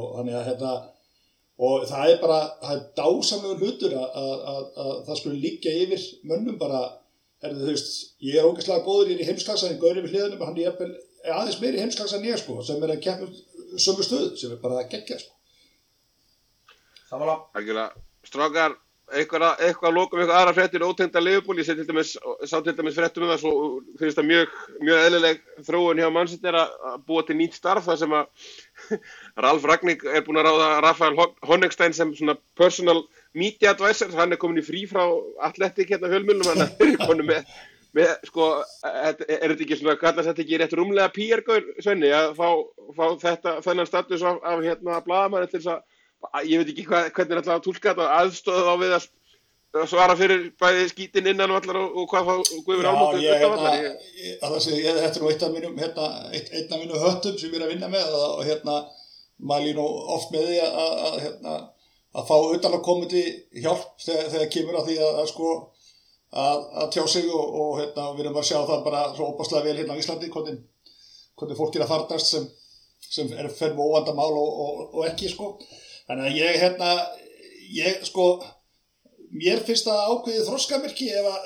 og það er dásamlegur hlutur að það skulle liggja yfir mönnum bara, þú veist, ég er ógeðslega góður í heimsklassa en gaur yfir hliðunum, hann er aðeins meiri heimsklassa en ég sko, sem er að keppa sömu stöðu, sem er bara að gegja sko. Samanlega. Algjörlega, strákar, eitthvað lokum, eitthvað aðra fréttir ótengda Liverpool, ég sá til dæmis fréttum það, svo finnst það mjög eðlileg þróun hjá Manchester að búa til nýtt starf, þar sem að Ralf Rangnick er búinn að ráða Rafael Honigstein sem svona personal media advisor, hann er komin í frí frá Athletic fjölmiðlum, hann er komin með sko, er þetta ekki svona, kallast þetta ekki rétt rúmlega PR-gaur, Svenni, að fá þennan status af blaðamanni til þess að, ég veit ekki hvernig ætla að túlka þetta, aðstoða þá við að svara fyrir bæði skítinn innan vallar og hvað þá Guðmundur Ármann utan vallar. Þetta er nú einn af mínum höttum sem ég er að vinna með og mæli nú oft með því að fá utanaðkomandi hjálp þegar kemur að því að tjá sig og við erum að sjá það bara svo óbáslega vel á Íslandi hvernig fólk er að farnast sem fer með óvandamál og ekki sko. Þannig að ég sko mér finnst það ákveðið þroskamerki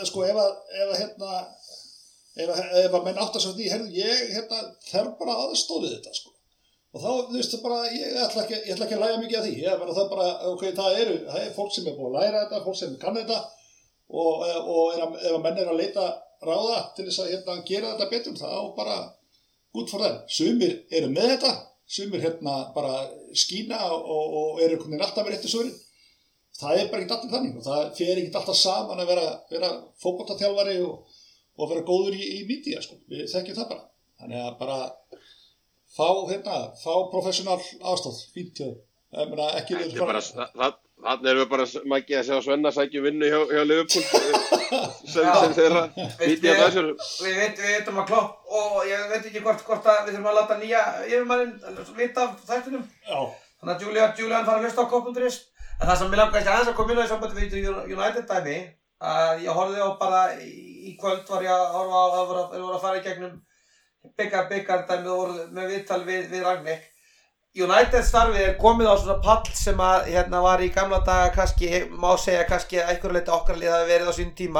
ef að menn átta sig á því, ég þarf bara aðstóðið þetta sko. Og þá, þú veist, bara, ég ætla ekki að læra mikið af því, það er bara, það er fólk sem er búið að læra þetta, fólk sem kann þetta og ef menn er að leita ráða til þess að gera þetta betur, þá bara út for þeim. Sumir eru með þetta, sumir bara skína og eru einhvern veginn alltaf með réttu svörin. Það er bara ekkert alltaf þannig og það fer ekkert alltaf saman að vera fótboltaþjálfari og vera góður í mídía, sko. Við þekkjum það bara. Þannig að bara fá professional aðstoð, fínt hjá. Ég meina, ekki Þetta er bara, þannig erum við bara Maggi að sjá Svenna sækja vinnu hjá Liverpool sem þeirra viti að þessu. Við veitum að Klopp og ég veit ekki hvort að við þurfum að láta nýja yfirmanninn vita af þættinum. Já. Þannig að Julian fara að hlusta á Klopp.is. En það sem mig langar kannski aðeins að koma inn á í sambandi við United dæmi, að ég horfði á bara í kvöld var ég að horfa á að voru að fara í gegnum byggar dæmi og voru með viðtal við Rangnick. United starfið komið á svona pall sem að var í gamla daga kannski, má segja kannski að einhverju leyti okkar lið hafi verið á sínum tíma.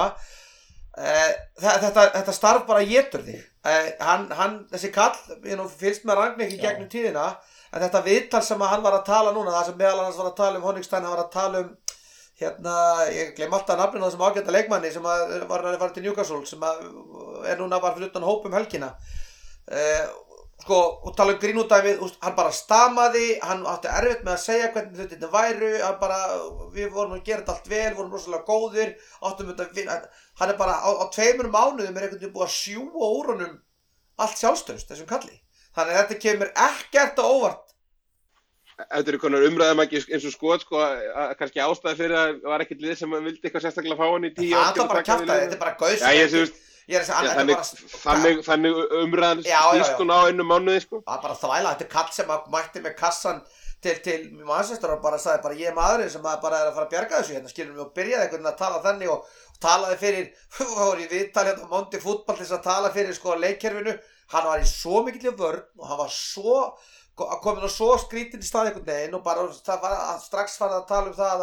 Þetta starf bara étur þig. Þessi kall, ég fylgst með Rangnick í gegnum tíðina, en þetta viðtal sem hann var að tala núna, það sem meðal annars var að tala Honigstein, hann var að tala ég gleym alltaf nafninu á þessum ágæta leikmanni sem var að fara til Newcastle, sem núna var fyrir utan hóp helgina. Og tala grínúdæmið, hann bara stamaði, hann átti erfitt með að segja hvernig hlutirnir væru, við vorum að gera þetta allt vel, vorum rosalega góðir, áttum þetta að vinna. Hann bara á 2 mánuðum einhvern veginn búið að sjúga úr honum allt sjálfstraust, þessum kalli. Þannig að þetta kemur ekkert á óvart. Þetta eru konar umræðum ekki eins og að kannski ástæði fyrir að það var ekkert lið sem vildi eitthvað sérstaklega fá hann í 10 ár. Það er bara kjaftaði, þetta er bara gaus. Þannig umræðan snýst á 1 mánuði, sko. Það er bara þvæla, þetta er kall sem mætti með kassan til Manchester og bara sagði ég er maðurinn sem bara er að fara að bjarga þessu skilur mig, og byrjaði einhvern veginn að tala þannig og talaði fyrir, var í viðtal á Monty Football til þess að tala fyrir leikkerfinu. Hann var í svo mikill vörn og hann var komin á svo skrítinn stað einhvern veginn og bara það var strax farið að tala það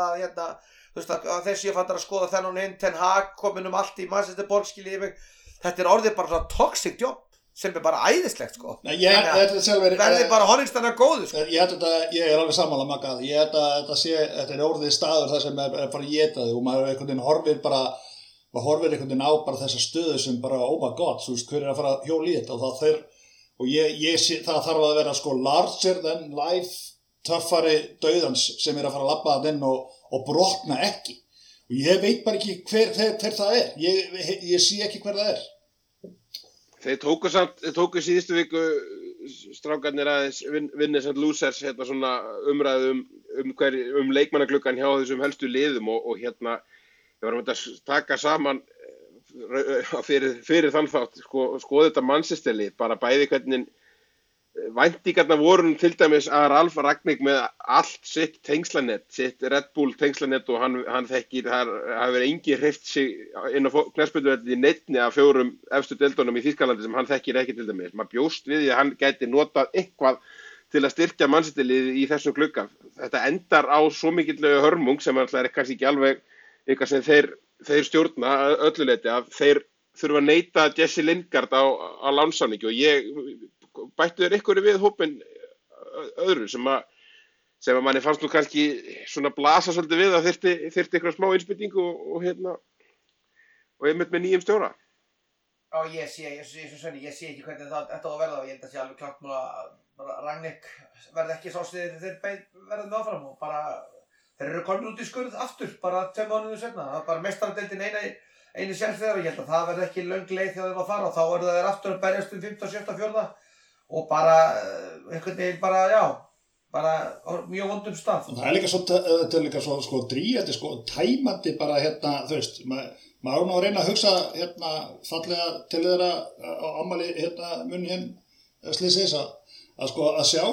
að þeir séu fattar að skoða þennan inn, Ten Hag komin allt í Manchester Borg, skiljið mig. Þetta er orðið bara svona toxic job sem er bara æðislegt, sko. Verði bara Honigstein góður, sko. Ég er alveg sammála Magga. Ég held að þetta er orðið staður þar sem er bara étaði og maður einhvern veginn horfir einhvern veginn á bara þessa stöðu sem bara, oh my god, þú veist, hver er að fara að hjóla í þetta og það þarf að vera larger than life töffari dauðans sem er að fara að labba það inn og brotna ekki. Og ég veit bara ekki hver það er. Ég sé ekki hver það er. Þeir tóku síðustu viku strákarnir aðeins winners and losers svona umræðu um leikmannagluggann hjá þessum helstu liðum og ég var að taka saman fyrir þann þátt skoða þetta Manchester-lið, bara bæði hvernig væntingarnar voru til dæmis að Ralf Rangnick með allt sitt tengslanett, sitt Red Bull tengslanett og hann þekkir, það hefur engin hreyft sig inn á knattspyrnuvelli í neinni af 4 efstu deildunum í Þýskalandi sem hann þekkir ekki til dæmis. Maður bjóst við því að hann gæti notað eitthvað til að styrkja Manchester-liðið í þessum glugga. Þetta endar á svo mikilvægu hörmung sem er kannski ekki alveg eitthvað sem þeir stjórna ölluleiti að þeir þurfa að neita Jesse Lingard á lánssamningi og ég bættu þér einhverju við hópinn öðru sem að manni fannst nú kannski svona blasa svolítið við að þyrfti einhverja smá innspýtingu og einmitt með nýjum stjóra. Já, ég sé ekki hvernig þetta á að verða og ég held að sé alveg klart að Rangnick verði ekki sástiðir þeir verða með áfram og bara þeir eru komin út í skurð aftur bara 2 mánuðum seinna. Það er bara meistaradeildin einu séns þeirra og ég held að það verði ekki löng leið þegar þeir að fara og þá verða þeir aftur að berjast 5., 7., 4. og bara einhvern veginn bara mjög vondum stað. Það er líka svo dríjandi tæmandi bara þú veist, maður á að reyna að hugsa fallega til þeirra á ammali munn slýsis að sjá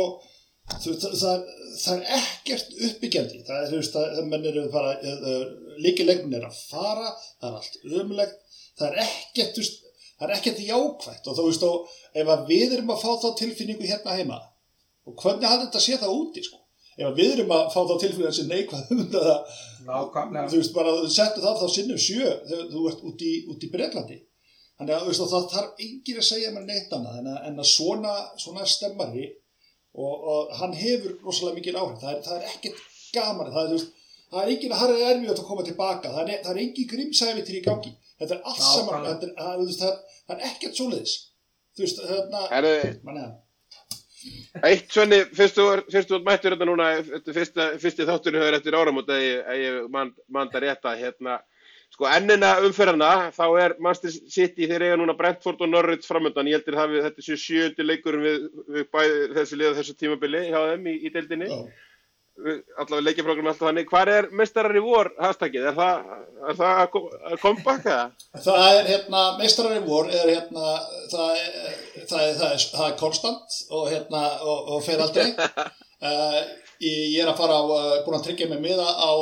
það er ekkert uppbyggjandi. Það er það menn eru bara lykileikmenn eru að fara, það er allt ömurlegt, það er ekkert jákvætt og þú veist ef að við erum að fá þá tilfinningu heima og hvernig hafði þetta sé það úti ef að við erum að fá þá tilfinningu sem neikvæð þú veist bara settu það þá sinnum 7 þegar þú ert út í Bretlandi þannig að það þarf enginn að segja mér neitt annað en að svona stemmari og hann hefur rosalega mikil áhrif það er ekkert gaman það er enginn að harða erfitt að koma tilbaka það er engin grímsævitir í gangi þetta er allt saman það er ekkert svoleiðis þú veist Eitt Svenni, fyrst þú mættur þetta núna fyrsti þátturinn höfður eftir áramót að ég man það rétt að Sko ennina umferðina, þá Manchester City, þeir eiga núna Brentford og Norwich framöndan. Ég heldur hafi þetta sé 7. leikurinn við bæði þessi lið þessu tímabili hjá þeim í deildinni. Allavega leikjaprógramm alltaf þannig. Hvar meistarar í vor hashtagið? Er það að kompaka? Það meistarar í vor það er konstant og fer aldrei. Ég að fara búin að tryggja mig miða á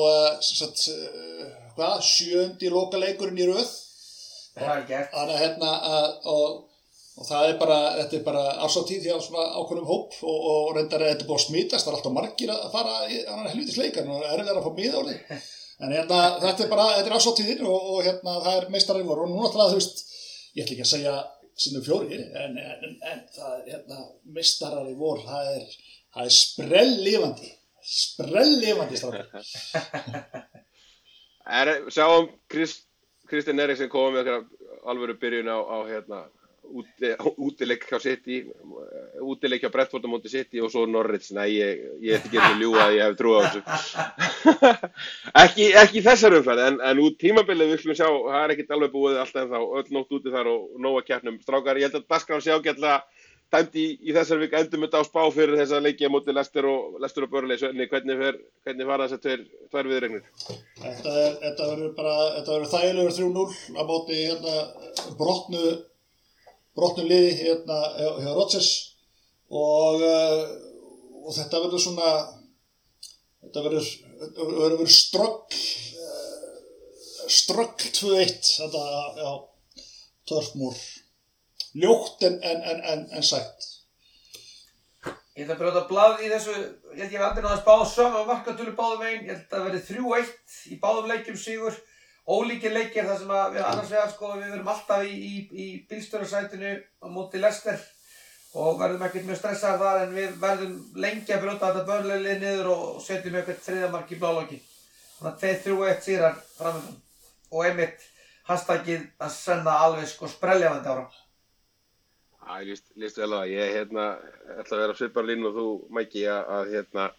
7. lokaleikurinn í röð. Það er gert. Þannig og þetta er bara árshátíð hjá svona ákveðnum hóp og reyndar þetta er búið að smítast, það er alltaf margir að fara í annan helvítis leikar og erfiðar að fá miða á því. En þetta er árshátíðin og það er meistarar í vor og nú náttúrulega ég ætla ekki að segja sinnum 4 en það er meistarar í vor, það er sprelllifandi strákar. Sjáum Kristinn Eriksen koma með alvöru byrjun á útileik hjá City, útileik hjá Brentford á móti City og svo Norwich. Nei, ég ætti ekki að ljúga að ég hef trú á þessu. ekki þessar umferð, en út tímabilið við skulum sjá, það er ekkert alveg búið alltaf ennþá, öll nótt úti þar og nóg að keppnum. Strákar, ég held að dagskráin sé ágætlega dæmt í þessar viku, endum þetta á spá fyrir þessa leiki á móti Leicester og Burnley. Svenni, hvernig fara þessar tvær viðureignir? Þetta verður þægilegur 3-0 á móti brotnu liði hjá Rodgers og þetta verður svona þetta verður strögg 2-1 þetta á Turf Moor. Ljótt en sætt. Ég ætla að brjóta blað í þessu, ég held ég aldrei náða að spá sömu markatölu báðum megin, ég held að verði 3-1 í báðum leikjum sigur, ólíkir leikir þar sem að við annars vegar við verum alltaf í bílstjórasætinu á móti Leicester og verðum ekkert mjög stressaðar þar en við verðum lengi að brjóta þetta Burnley niður og setjum eitthvað 3. mark í blálóki. Þannig að 2-3-1 sigrar framöndan og einmitt hashtagið að senda alveg sprelljafandi ára. Ég líst vel á það. Ég ætla að vera á svipar línu og þú, Mæki, að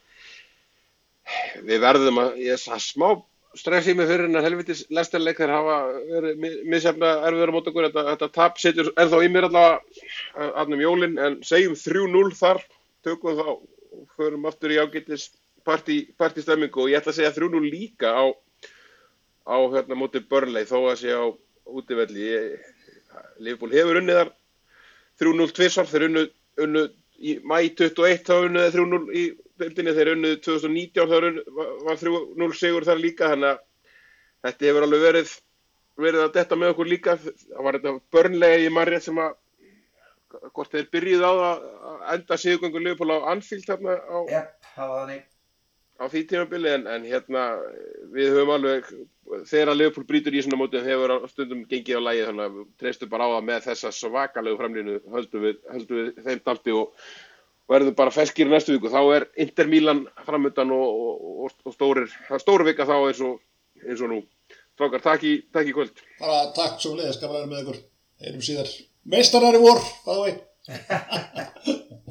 við verðum smá stress í mig fyrir en helvitis Leicester-leik þeir hafa verið misjafnlega erfiðar á móti okkur. Þetta tap situr ennþá í mér allavega jólin, en segjum 3-0 þar, tökum þá og förum aftur í ágætis partystemmingu og ég ætla að segja 3-0 líka á móti Burnley þó að sé á útivelli. Liverpool hefur unnið þar 3-0 tvisvar, þeir unnu í maí 21 þá unnuði 3-0 í deildinni, þeir unnuði 2019 þá var 3-0 sigur þar líka, þannig að þetta hefur alveg verið að detta með okkur líka. Það var þetta Burnley í Marriott sem að hvort þeir byrjuðu á að enda sigurgöngu Liverpool á Anfield þarna á því tímabili, en við höfum alveg þegar Liverpool brýtur í svona móti hefur stundum gengið á lagið, þannig að við treystum bara á það með þessa svakalegu framlínu höldum við þeim dalti og verðum bara feskir næstu viku. Þá Inter Milan framöndan og stór vika þá eins og nú. Strákar, takk í kvöld. Bara takk svo leiðis, gaman að vera með ykkur. Heyrum síðar. Meistarar í vor, by the way.